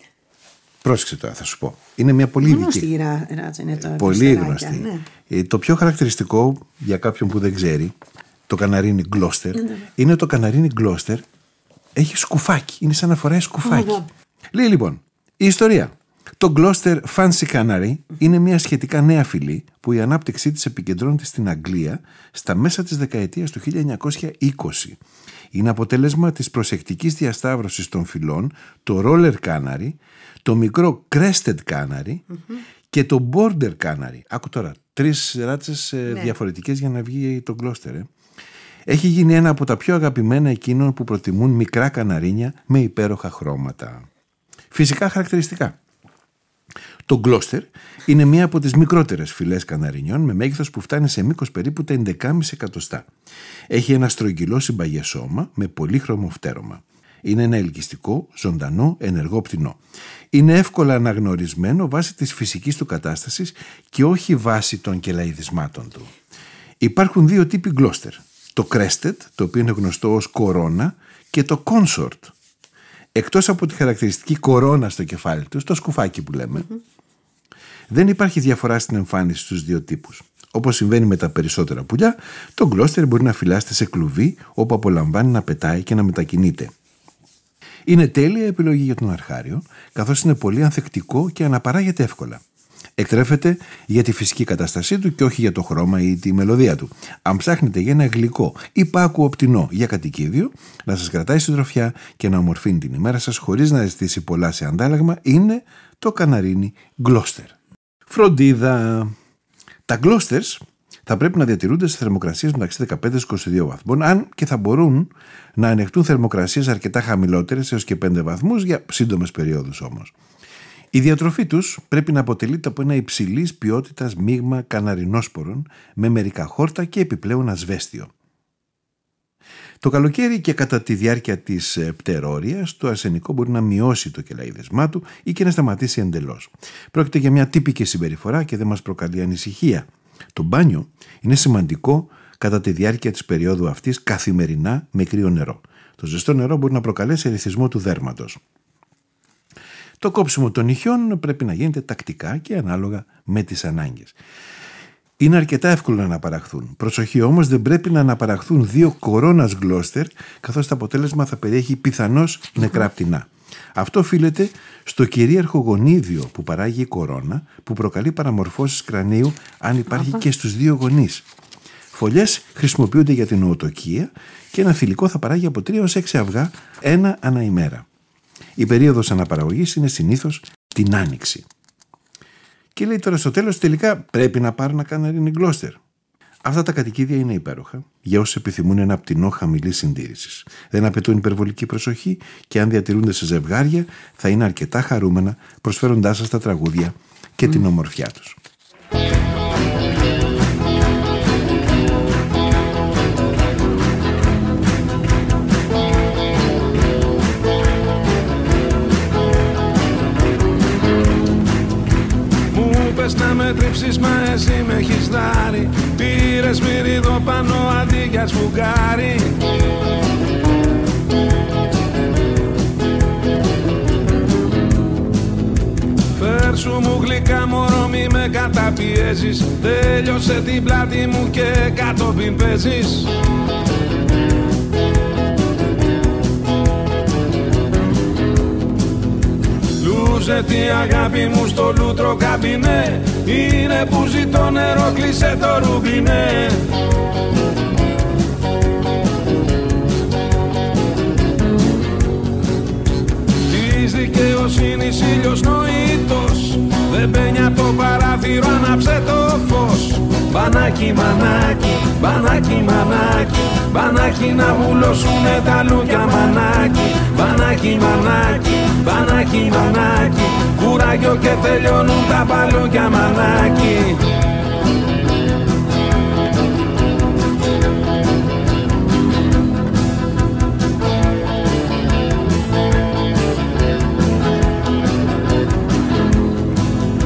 Πρόσεξε τώρα, θα σου πω. Είναι μια πολύ γνωστή ράτσα είναι τώρα. Πολύ γνωστή. Ναι. Ε, το πιο χαρακτηριστικό για κάποιον που δεν ξέρει το Καναρίνη Γκλώστερ ναι. είναι το Καναρίνη Γκλώστερ έχει σκουφάκι. Είναι σαν να φοράει σκουφάκι. Oh, λέει λοιπόν η ιστορία. Το Gloucester Fancy Canary είναι μια σχετικά νέα φυλή που η ανάπτυξή της επικεντρώνεται στην Αγγλία στα μέσα της δεκαετίας του χίλια εννιακόσια είκοσι. Είναι αποτέλεσμα της προσεκτικής διασταύρωσης των φυλών το Roller Canary, το μικρό Crested Canary mm-hmm. και το Border Canary. Άκου τώρα, τρεις ράτσες ναι. διαφορετικές για να βγει το Gloucester. Ε. Έχει γίνει ένα από τα πιο αγαπημένα εκείνων που προτιμούν μικρά καναρίνια με υπέροχα χρώματα. Φυσικά χαρακτηριστικά. Το Gloucester είναι μία από τις μικρότερες φυλές καναρινιών με μέγεθος που φτάνει σε μήκος περίπου τα έντεκα κόμμα πέντε εκατοστά. Έχει ένα στρογγυλό συμπαγές σώμα με πολύχρωμο φτέρωμα. Είναι ένα ελκυστικό, ζωντανό, ενεργό πτηνό. Είναι εύκολα αναγνωρισμένο βάσει της φυσικής του κατάστασης και όχι βάσει των κελαηδισμάτων του. Υπάρχουν δύο τύποι Gloucester. Το Crested, το οποίο είναι γνωστό ως κορώνα, και το Consort. Εκτός από τη χαρακτηριστική κορώνα στο κεφάλι του, το σκουφάκι που λέμε, mm-hmm. δεν υπάρχει διαφορά στην εμφάνιση στους δύο τύπους. Όπως συμβαίνει με τα περισσότερα πουλιά, το Gloucester μπορεί να φυλάσσεται σε κλουβί, όπου απολαμβάνει να πετάει και να μετακινείται. Είναι τέλεια επιλογή για τον αρχάριο, καθώς είναι πολύ ανθεκτικό και αναπαράγεται εύκολα. Εκτρέφεται για τη φυσική κατάστασή του και όχι για το χρώμα ή τη μελωδία του. Αν ψάχνετε για ένα γλυκό ή πάκουο πτηνό για κατοικίδιο, να σας κρατάει συντροφιά και να ομορφύνει την ημέρα σας χωρίς να ζητήσει πολλά σε αντάλλαγμα, είναι το Καναρίνι Gloucester. Φροντίδα. Τα Gloucesters θα πρέπει να διατηρούνται σε θερμοκρασίες μεταξύ δεκαπέντε με είκοσι δύο βαθμών, αν και θα μπορούν να ανεχτούν θερμοκρασίες αρκετά χαμηλότερες έως και πέντε βαθμούς για σύντομες περιόδους όμως. Η διατροφή τους πρέπει να αποτελείται από ένα υψηλής ποιότητας μείγμα καναρινόσπορων με μερικά χόρτα και επιπλέον ασβέστιο. Το καλοκαίρι και κατά τη διάρκεια της πτερόριας το αρσενικό μπορεί να μειώσει το κελαηδισμά του ή και να σταματήσει εντελώς. Πρόκειται για μια τύπικη συμπεριφορά και δεν μας προκαλεί ανησυχία. Το μπάνιο είναι σημαντικό κατά τη διάρκεια της περίοδου αυτής καθημερινά με κρύο νερό. Το ζεστό νερό μπορεί να προκαλέσει ερεθισμό του δέρματος. Το κόψιμο των νυχιών πρέπει να γίνεται τακτικά και ανάλογα με τις ανάγκες. Είναι αρκετά εύκολο να αναπαραχθούν. Προσοχή όμως, δεν πρέπει να αναπαραχθούν δύο κορώνας Gloucester, καθώς το αποτέλεσμα θα περιέχει πιθανώς νεκρά πτηνά. Αυτό οφείλεται στο κυρίαρχο γονίδιο που παράγει η κορώνα, που προκαλεί παραμορφώσεις κρανίου αν υπάρχει και στους δύο γονείς. Φωλιές χρησιμοποιούνται για την νοοτοκία και ένα θηλυκό θα παράγει από τρία έως έξι αυγά, ένα ανά ημέρα. Η περίοδος αναπαραγωγής είναι συνήθως την άνοιξη. Και λέει τώρα στο τέλος, τελικά πρέπει να πάρω να Καναρίνι Gloucester. Αυτά τα κατοικίδια είναι υπέροχα για όσους επιθυμούν ένα πτηνό χαμηλής συντήρησης. Δεν απαιτούν υπερβολική προσοχή και αν διατηρούνται σε ζευγάρια θα είναι αρκετά χαρούμενα, προσφέροντάς σας τα τραγούδια και mm. την ομορφιά τους. Να με τρίψεις μα εσύ με έχεις δάρει. Πήρες μυρίδο πάνω αντί για σφουγγάρι. Φέρσου μου γλυκά μωρό μη με καταπιέζεις. Τέλειωσε την πλάτη μου και κατόπιν παίζεις. Λούζε τη αγάπη μου στο λούτρο καμπινέ. Είναι που ζητώ νερό, κλείσε το ρουμπινέ. Της δικαιοσύνης ήλιος νοήτος. Δεν μπαίνει από το παράθυρο, άναψε το φως. Μπανάκι μανάκι, μπανάκι μανάκι. Μπανάκι να βουλώσουνε τα λούκια μανάκι. Μπανάκι μανάκι, μπανάκι μανάκι. Κουράγιο και τελειώνουν τα παλούκια μανάκι.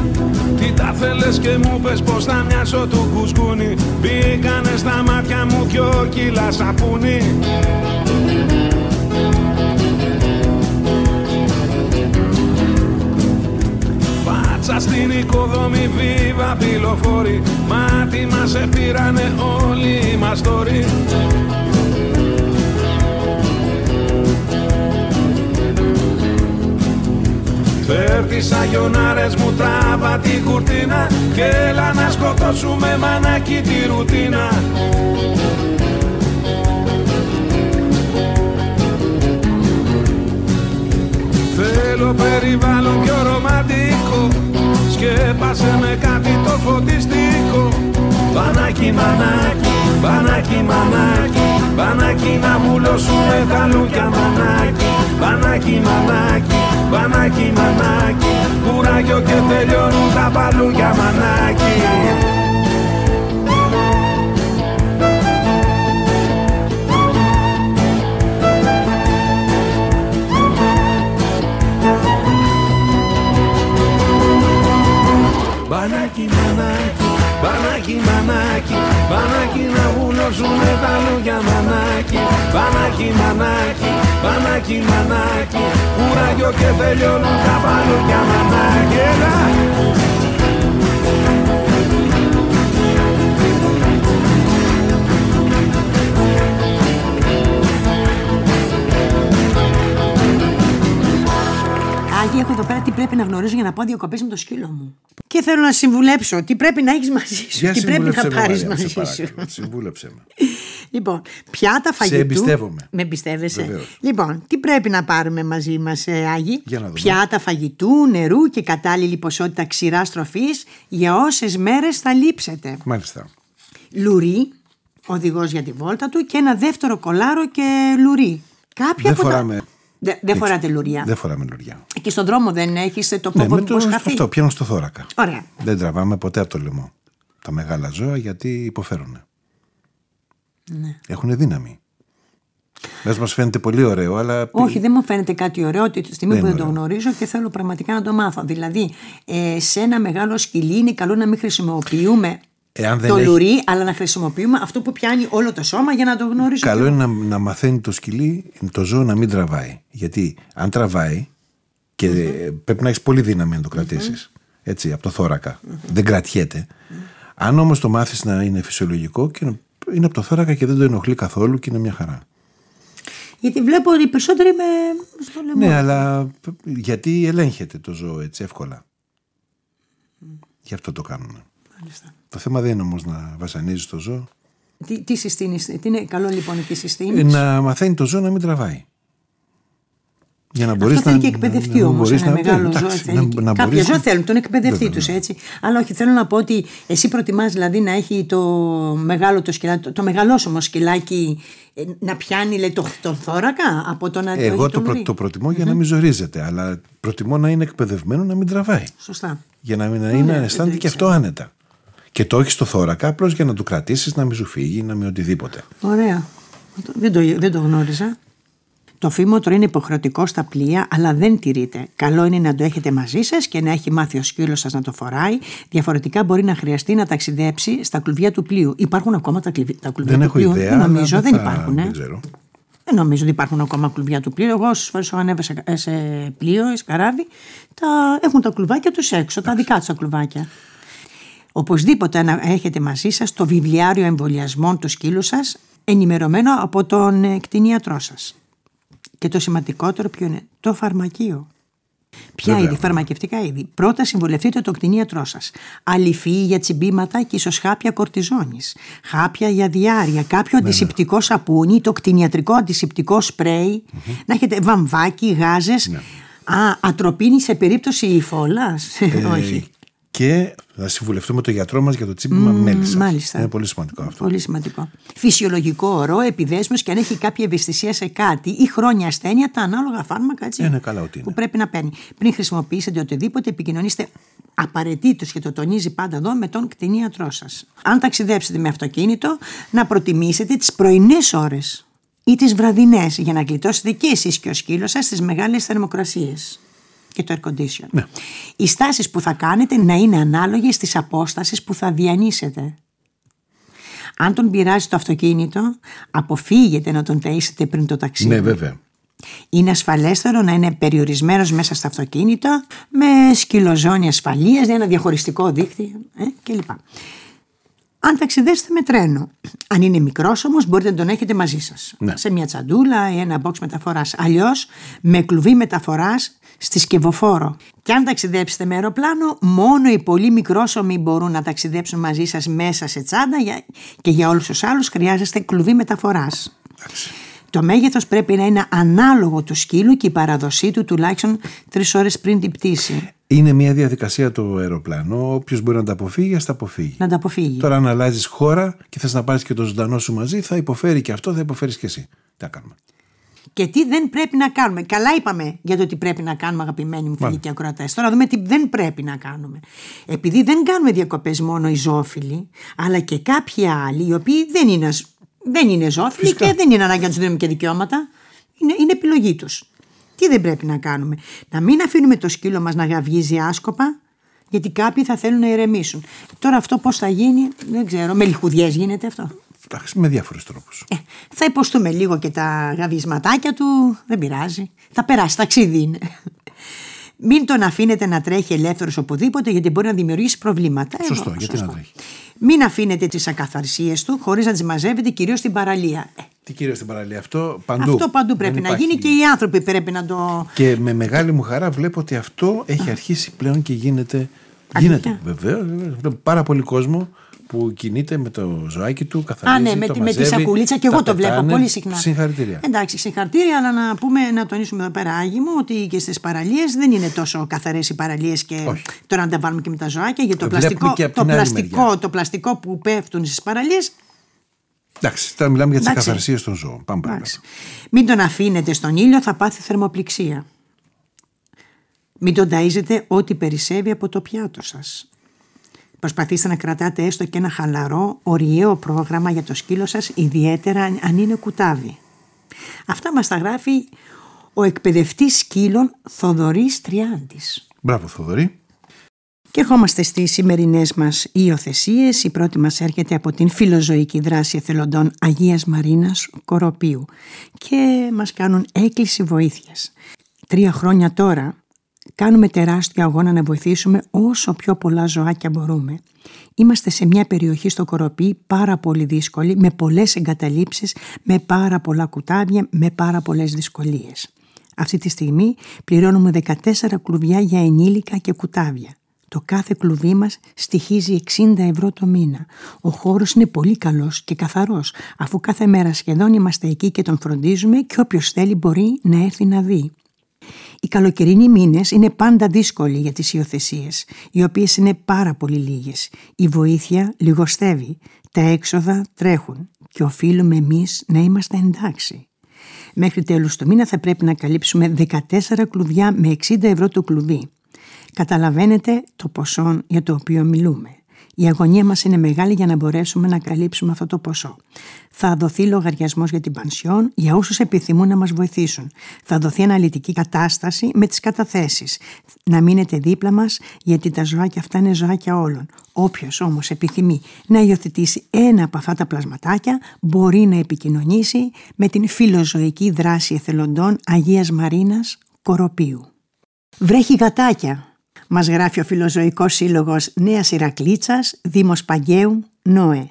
Τι τα θέλες και μου πες πως θα μοιάσω του κουσκούνι. Μπήκανε στα μάτια μου δυο κιλά σαπούνι. Φάτσα στην οικοδομή, βίβα πυλοφόροι, μάτι μας επήρανε όλοι μας τόροι. Φέρ τις αγιονάρες μου, τράβα την κουρτίνα και έλα να σκοτώσουμε μανάκι τη ρουτίνα. Θέλω περιβάλλον πιο ρομαντικό, σκέπασε με κάτι το φωτιστικό. Πανάκι μανάκι, πανάκι μανάκι, πανάκι να βουλώσουμε τα λούκια μανάκι. Πανάκι μανάκι, πανάκι μανάκι, κουράγιο και τελειώνουν τα παλούκια μανάκι. Πανάκι μανάκι, πανάκι μανάκι, πανάκι να βουλώσουνε τα λούκια μανάκι. Πανάκι μανάκι, πανάκι μανάκι, κουράγιο και τελειώνουν τα παλούκια μανάκι. Έλα! Άγιοι, έχω εδώ πέρα τι πρέπει να γνωρίζω για να πάω διακοπές με το σκύλο μου. Και θέλω να συμβουλέψω τι πρέπει να έχεις μαζί σου, για τι πρέπει να πάρεις μαζί σου. Συμβούλεψε με. Λοιπόν, πιάτα φαγητού. Σε εμπιστεύομαι. Με εμπιστεύεσαι. Βεβαίως. Λοιπόν, τι πρέπει να πάρουμε μαζί μας, ε, Άγιοι? Για να δούμε. Πιάτα φαγητού, νερού και κατάλληλη ποσότητα ξηράς τροφής για όσες μέρες θα λείψετε. Μάλιστα. Λουρί, οδηγός για τη βόλτα του, και ένα δεύτερο κολάρο και λουρί. Κάποια Δεν από φοράμε. τα... Δεν δε φοράτε λουριά. Δεν φοράμε λουριά. Και στον δρόμο δεν έχεις το Ναι, πόπο με του το, πως χαθεί? αυτό πιάνω στο θώρακα. Ωραία. Δεν τραβάμε ποτέ από το λαιμό τα μεγάλα ζώα γιατί υποφέρουν. Ναι. Έχουν δύναμη. Δεν μας φαίνεται πολύ ωραίο, αλλά. Όχι, δεν μου φαίνεται κάτι ωραίο τη στιγμή Δεν που δεν είναι το ωραίο. γνωρίζω και θέλω πραγματικά να το μάθω. Δηλαδή, ε, σε ένα μεγάλο σκυλί είναι καλό να μην χρησιμοποιούμε Εάν δεν το έχει- λουρί, αλλά να χρησιμοποιούμε αυτό που πιάνει όλο το σώμα για να το γνωρίζω. Καλό είναι να, να μαθαίνει το σκυλί, το ζώο να μην τραβάει. Γιατί αν τραβάει, και mm-hmm. πρέπει να έχει πολύ δύναμη να το κρατήσεις. Mm-hmm. Έτσι, από το θώρακα. Mm-hmm. Δεν κρατιέται. Mm-hmm. Αν όμως το μάθεις να είναι φυσιολογικό, και είναι από το θώρακα και δεν το ενοχλεί καθόλου και είναι μια χαρά. Γιατί βλέπω ότι οι περισσότεροι με στο λαιμό. Ναι, αλλά γιατί ελέγχεται το ζώο έτσι εύκολα. Mm. Γι' αυτό το κάνουν. Μάλιστα. Το θέμα δεν είναι όμως να βασανίζεις το ζώο. Τι, τι συστήνεις, τι είναι καλό λοιπόν εκεί συστήνεις? Ε, να μαθαίνει το ζώο να μην τραβάει. Για να μπορείς Αυτό θέλει να, και εκπαιδευτεί να, όμως. Να Ένα να, μεγάλο εντάξει, ζώο θέλει. να, και... να Κάποια μπορείς ζώα να... θέλουν τον εκπαιδευτή τους, έτσι. Αλλά όχι, θέλω να πω ότι εσύ προτιμάς δηλαδή να έχει το μεγάλο το σκυλάκι, το, το μεγαλόσωμο σκυλάκι ε, να πιάνει λέει, το, τον θώρακα από το να. Εγώ το, το, προ, το προτιμώ για mm-hmm. να μην ζορίζεται, αλλά προτιμώ να είναι εκπαιδευμένο να μην τραβάει. Σωστά. Για να μην είναι, αισθάνεται και αυτό άνετα. Και το έχει στο θώρακα απλώς για να το κρατήσεις, να μην σου φύγει, να μην οτιδήποτε. Ωραία. Δεν το, δεν το γνώριζα. Το φήμοτρο είναι υποχρεωτικό στα πλοία, αλλά δεν τηρείται. Καλό είναι να το έχετε μαζί σας και να έχει μάθει ο σκύλος σας να το φοράει. Διαφορετικά μπορεί να χρειαστεί να ταξιδέψει στα κλουβιά του πλοίου. Υπάρχουν ακόμα τα, κλουβ... τα κλουβιά δεν του έχω πλοίου? Ιδέα, δεν νομίζω, δεν, δεν θα... υπάρχουν. Ε? Δεν ξέρω. Δεν νομίζω ότι υπάρχουν ακόμα κλουβιά του πλοίου. Εγώ όσες φορές έχω ανέβει σε, σε πλοίο, σε καράβι, τα... έχουν τα κλουβάκια τους έξω, τα δικά τους τα κλουβάκια. Οπωσδήποτε να έχετε μαζί σας το βιβλιάριο εμβολιασμών του σκύλου σας, ενημερωμένο από τον κτηνίατρό σας. Και το σημαντικότερο ποιο είναι? Το φαρμακείο. Ποια είδη, φαρμακευτικά είδη. Πρώτα συμβουλευτείτε το κτηνίατρό σας. Αλυφή για τσιμπήματα και ίσως χάπια κορτιζόνης. Χάπια για διάρρεια. Κάποιο ναι, αντισηπτικό ναι. σαπούνι, το κτηνιατρικό αντισηπτικό σπρέι. Mm-hmm. Να έχετε βαμβάκι, γάζες. Ναι. Α, ατροπίνη σε περίπτωση υφόλας. Ε, Όχι. Και θα συμβουλευτούμε τον γιατρό μας για το τσίπημα mm, μέλισσας. Μάλιστα. Είναι πολύ σημαντικό αυτό. Πολύ σημαντικό. Φυσιολογικό ορό, επιδέσμους και αν έχει κάποια ευαισθησία σε κάτι ή χρόνια ασθένεια, τα ανάλογα φάρμακα έτσι, είναι καλά ότι είναι. που πρέπει να παίρνει. Πριν χρησιμοποιήσετε οτιδήποτε, επικοινωνήστε απαραίτητος και το τονίζει πάντα εδώ με τον κτηνίατρό σας. Αν ταξιδέψετε με αυτοκίνητο, να προτιμήσετε τις πρωινές ώρες ή τις βραδινές για να γλιτώσετε και εσείς και ο σκύλος σας στις μεγάλες θερμοκρασίες. Και το air condition. Ναι. Οι στάσεις που θα κάνετε να είναι ανάλογες στις απόστασεις που θα διανύσετε. Αν τον πειράζει το αυτοκίνητο, αποφύγετε να τον ταΐσετε πριν το ταξίδι. Ναι, βέβαια. Είναι ασφαλέστερο να είναι περιορισμένος μέσα στο αυτοκίνητο με σκυλοζώνη ασφαλείας, ένα διαχωριστικό δίκτυο ε, κλπ. Αν ταξιδέψετε με τρένο, αν είναι μικρός όμως, μπορείτε να τον έχετε μαζί σας. Ναι. Σε μια τσαντούλα ή ένα box μεταφοράς. Αλλιώς με κλουβί μεταφοράς στη σκευοφόρο. Και αν ταξιδέψετε με αεροπλάνο, μόνο οι πολύ μικρόσωμοι μπορούν να ταξιδέψουν μαζί σας μέσα σε τσάντα και για όλους τους άλλους χρειάζεστε κλουβί μεταφοράς. Εντάξει. Το μέγεθος πρέπει να είναι ανάλογο του σκύλου και η παραδοσή του τουλάχιστον τρεις ώρες πριν την πτήση. Είναι μια διαδικασία το αεροπλάνο. Όποιος μπορεί να τα αποφύγει, ας τα αποφύγει. Να τα αποφύγει. Τώρα, αν αλλάζεις χώρα και θες να πάρεις και το ζωντανό σου μαζί, θα υποφέρει και αυτό, θα υποφέρεις και εσύ. Τι να κάνουμε. Και τι δεν πρέπει να κάνουμε. Καλά είπαμε για το τι πρέπει να κάνουμε, αγαπημένοι μου φίλοι και ακροατές. Τώρα δούμε τι δεν πρέπει να κάνουμε. Επειδή δεν κάνουμε διακοπές μόνο οι ζώφιλοι, αλλά και κάποιοι άλλοι οι οποίοι δεν είναι, δεν είναι ζώφιλοι. Φυσικά. Και δεν είναι ανάγκη να τους δίνουμε και δικαιώματα. Είναι, είναι επιλογή τους. Τι δεν πρέπει να κάνουμε? Να μην αφήνουμε το σκύλο μας να γαυγίζει άσκοπα, γιατί κάποιοι θα θέλουν να ηρεμήσουν. Τώρα αυτό πώς θα γίνει, δεν ξέρω. Με λιχουδιές γίνεται αυτό. Με διάφορους τρόπους. Ε, θα υποστούμε λίγο και τα γαβισματάκια του, δεν πειράζει. Θα περάσει, ταξίδι είναι. Μην τον αφήνετε να τρέχει ελεύθερος οπουδήποτε, γιατί μπορεί να δημιουργήσει προβλήματα. Σωστό, Εγώ, γιατί σωστό. να τρέχει. Μην αφήνετε τις ακαθαρσίες του χωρίς να τις μαζεύετε, κυρίως στην παραλία. Τι κυρίως στην παραλία, αυτό παντού. Αυτό παντού πρέπει δεν να υπάρχει... γίνει και οι άνθρωποι πρέπει να το. Και με μεγάλη μου χαρά βλέπω ότι αυτό έχει αρχίσει πλέον και γίνεται. Γίνεται, βεβαίως. Βλέπω πάρα πολύ κόσμο που κινείται με το ζωάκι του, καθαρίζει. Α, ναι, με, το με μαζεύει, τη σακουλίτσα και εγώ το πετάνε, βλέπω πολύ συχνά. Συγχαρητήρια. Εντάξει, συγχαρητήρια, αλλά να πούμε, να τονίσουμε εδώ πέρα, Άγη μου, ότι και στις παραλίες δεν είναι τόσο καθαρές οι παραλίες και όχι. Τώρα να τα βάλουμε και με τα ζωάκια, γιατί το πλαστικό, το, πλαστικό, το πλαστικό που πέφτουν στις παραλίες. Εντάξει, τώρα μιλάμε για τις ακαθαρσίες των ζώων. Πάμε παρακάτω. Μην τον αφήνετε στον ήλιο, θα πάθει θερμοπληξία. Μην τον ταΐζετε ό,τι περισσεύει από το πιάτο σας. Προσπαθήστε να κρατάτε έστω και ένα χαλαρό, ωριαίο πρόγραμμα για το σκύλο σας, ιδιαίτερα αν είναι κουτάβι. Αυτά μας τα γράφει ο εκπαιδευτής σκύλων Θοδωρής Τριάντης. Μπράβο, Θοδωρή. Και ερχόμαστε στις σημερινές μας υιοθεσίες. Η πρώτη μας έρχεται από την φιλοζωική δράση εθελοντών Αγίας Μαρίνας Κοροπίου και μας κάνουν έκκληση βοήθειας. Τρία χρόνια τώρα κάνουμε τεράστιο αγώνα να βοηθήσουμε όσο πιο πολλά ζωάκια μπορούμε. Είμαστε σε μια περιοχή στο Κοροπή πάρα πολύ δύσκολη, με πολλές εγκαταλείψεις, με πάρα πολλά κουτάβια, με πάρα πολλές δυσκολίες. Αυτή τη στιγμή πληρώνουμε δεκατέσσερα κλουβιά για ενήλικα και κουτάβια. Το κάθε κλουβί μας στοιχίζει εξήντα ευρώ το μήνα. Ο χώρος είναι πολύ καλός και καθαρός, αφού κάθε μέρα σχεδόν είμαστε εκεί και τον φροντίζουμε και όποιος θέλει μπορεί να έρθει να δει. Οι καλοκαιρινοί μήνες είναι πάντα δύσκολοι για τις υιοθεσίες, οι οποίες είναι πάρα πολύ λίγες. Η βοήθεια λιγοστεύει, τα έξοδα τρέχουν και οφείλουμε εμείς να είμαστε εντάξει. Μέχρι τέλους του μήνα θα πρέπει να καλύψουμε δεκατέσσερα κλουβιά με εξήντα ευρώ το κλουβί. Καταλαβαίνετε το ποσό για το οποίο μιλούμε. Η αγωνία μας είναι μεγάλη για να μπορέσουμε να καλύψουμε αυτό το ποσό. Θα δοθεί λογαριασμός για την πανσιόν για όσους επιθυμούν να μας βοηθήσουν. Θα δοθεί αναλυτική κατάσταση με τις καταθέσεις. Να μείνετε δίπλα μας, γιατί τα ζωάκια αυτά είναι ζωάκια όλων. Όποιος όμως επιθυμεί να υιοθετήσει ένα από αυτά τα πλασματάκια μπορεί να επικοινωνήσει με την φιλοζωική δράση εθελοντών Αγίας Μαρίνας Κοροπίου. Βρέχει γατάκια. Μας γράφει ο Φιλοζωικός Σύλλογος Νέας Ηρακλήτσας, Δήμος Παγκαίου, ΝΟΕ.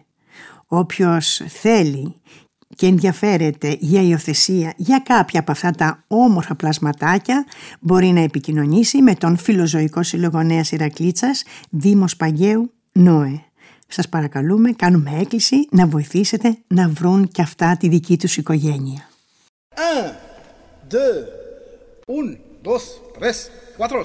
Όποιος θέλει και ενδιαφέρεται για υιοθεσία για κάποια από αυτά τα όμορφα πλασματάκια μπορεί να επικοινωνήσει με τον Φιλοζωικό Σύλλογο Νέας Ηρακλήτσας, Δήμος Παγκαίου, ΝΟΕ. Σας παρακαλούμε, κάνουμε έκκληση να βοηθήσετε να βρουν και αυτά τη δική τους οικογένεια. Un, deux, un, dos, tres, cuatro.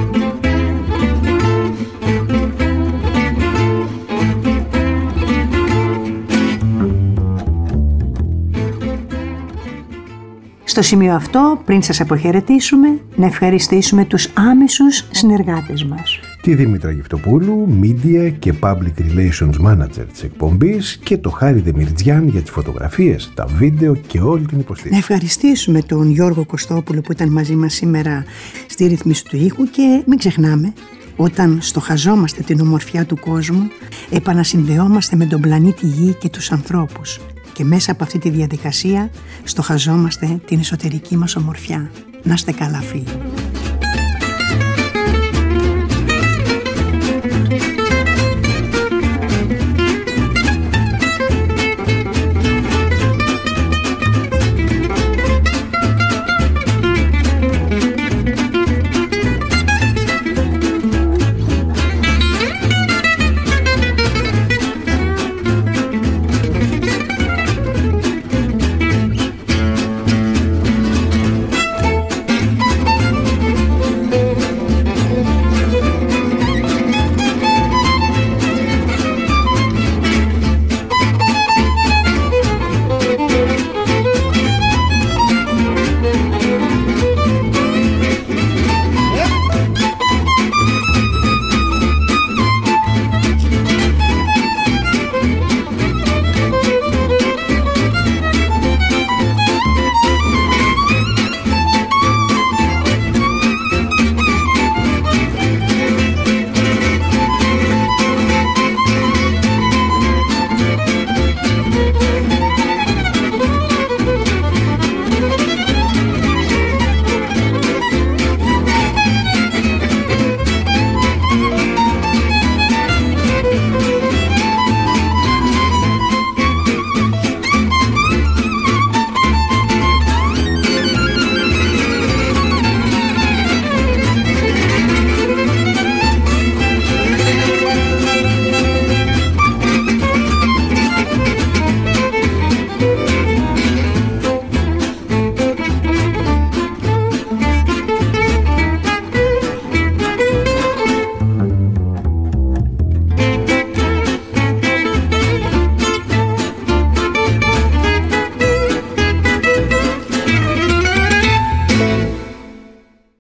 Στο σημείο αυτό, πριν σας αποχαιρετήσουμε, να ευχαριστήσουμε τους άμεσους συνεργάτες μας. Τη Δήμητρα Γευτοπούλου, Media και Public Relations Manager της εκπομπής και το Χάρη Δεμιρτζιάν για τις φωτογραφίες, τα βίντεο και όλη την υποστήριξη. Να ευχαριστήσουμε τον Γιώργο Κωστόπουλο που ήταν μαζί μας σήμερα στη ρύθμιση του ήχου και μην ξεχνάμε, Όταν στοχαζόμαστε την ομορφιά του κόσμου, επανασυνδεόμαστε με τον πλανήτη Γη και τους ανθρώπους και μέσα από αυτή τη διαδικασία στοχαζόμαστε την εσωτερική μας ομορφιά. Να είστε καλά, φίλοι.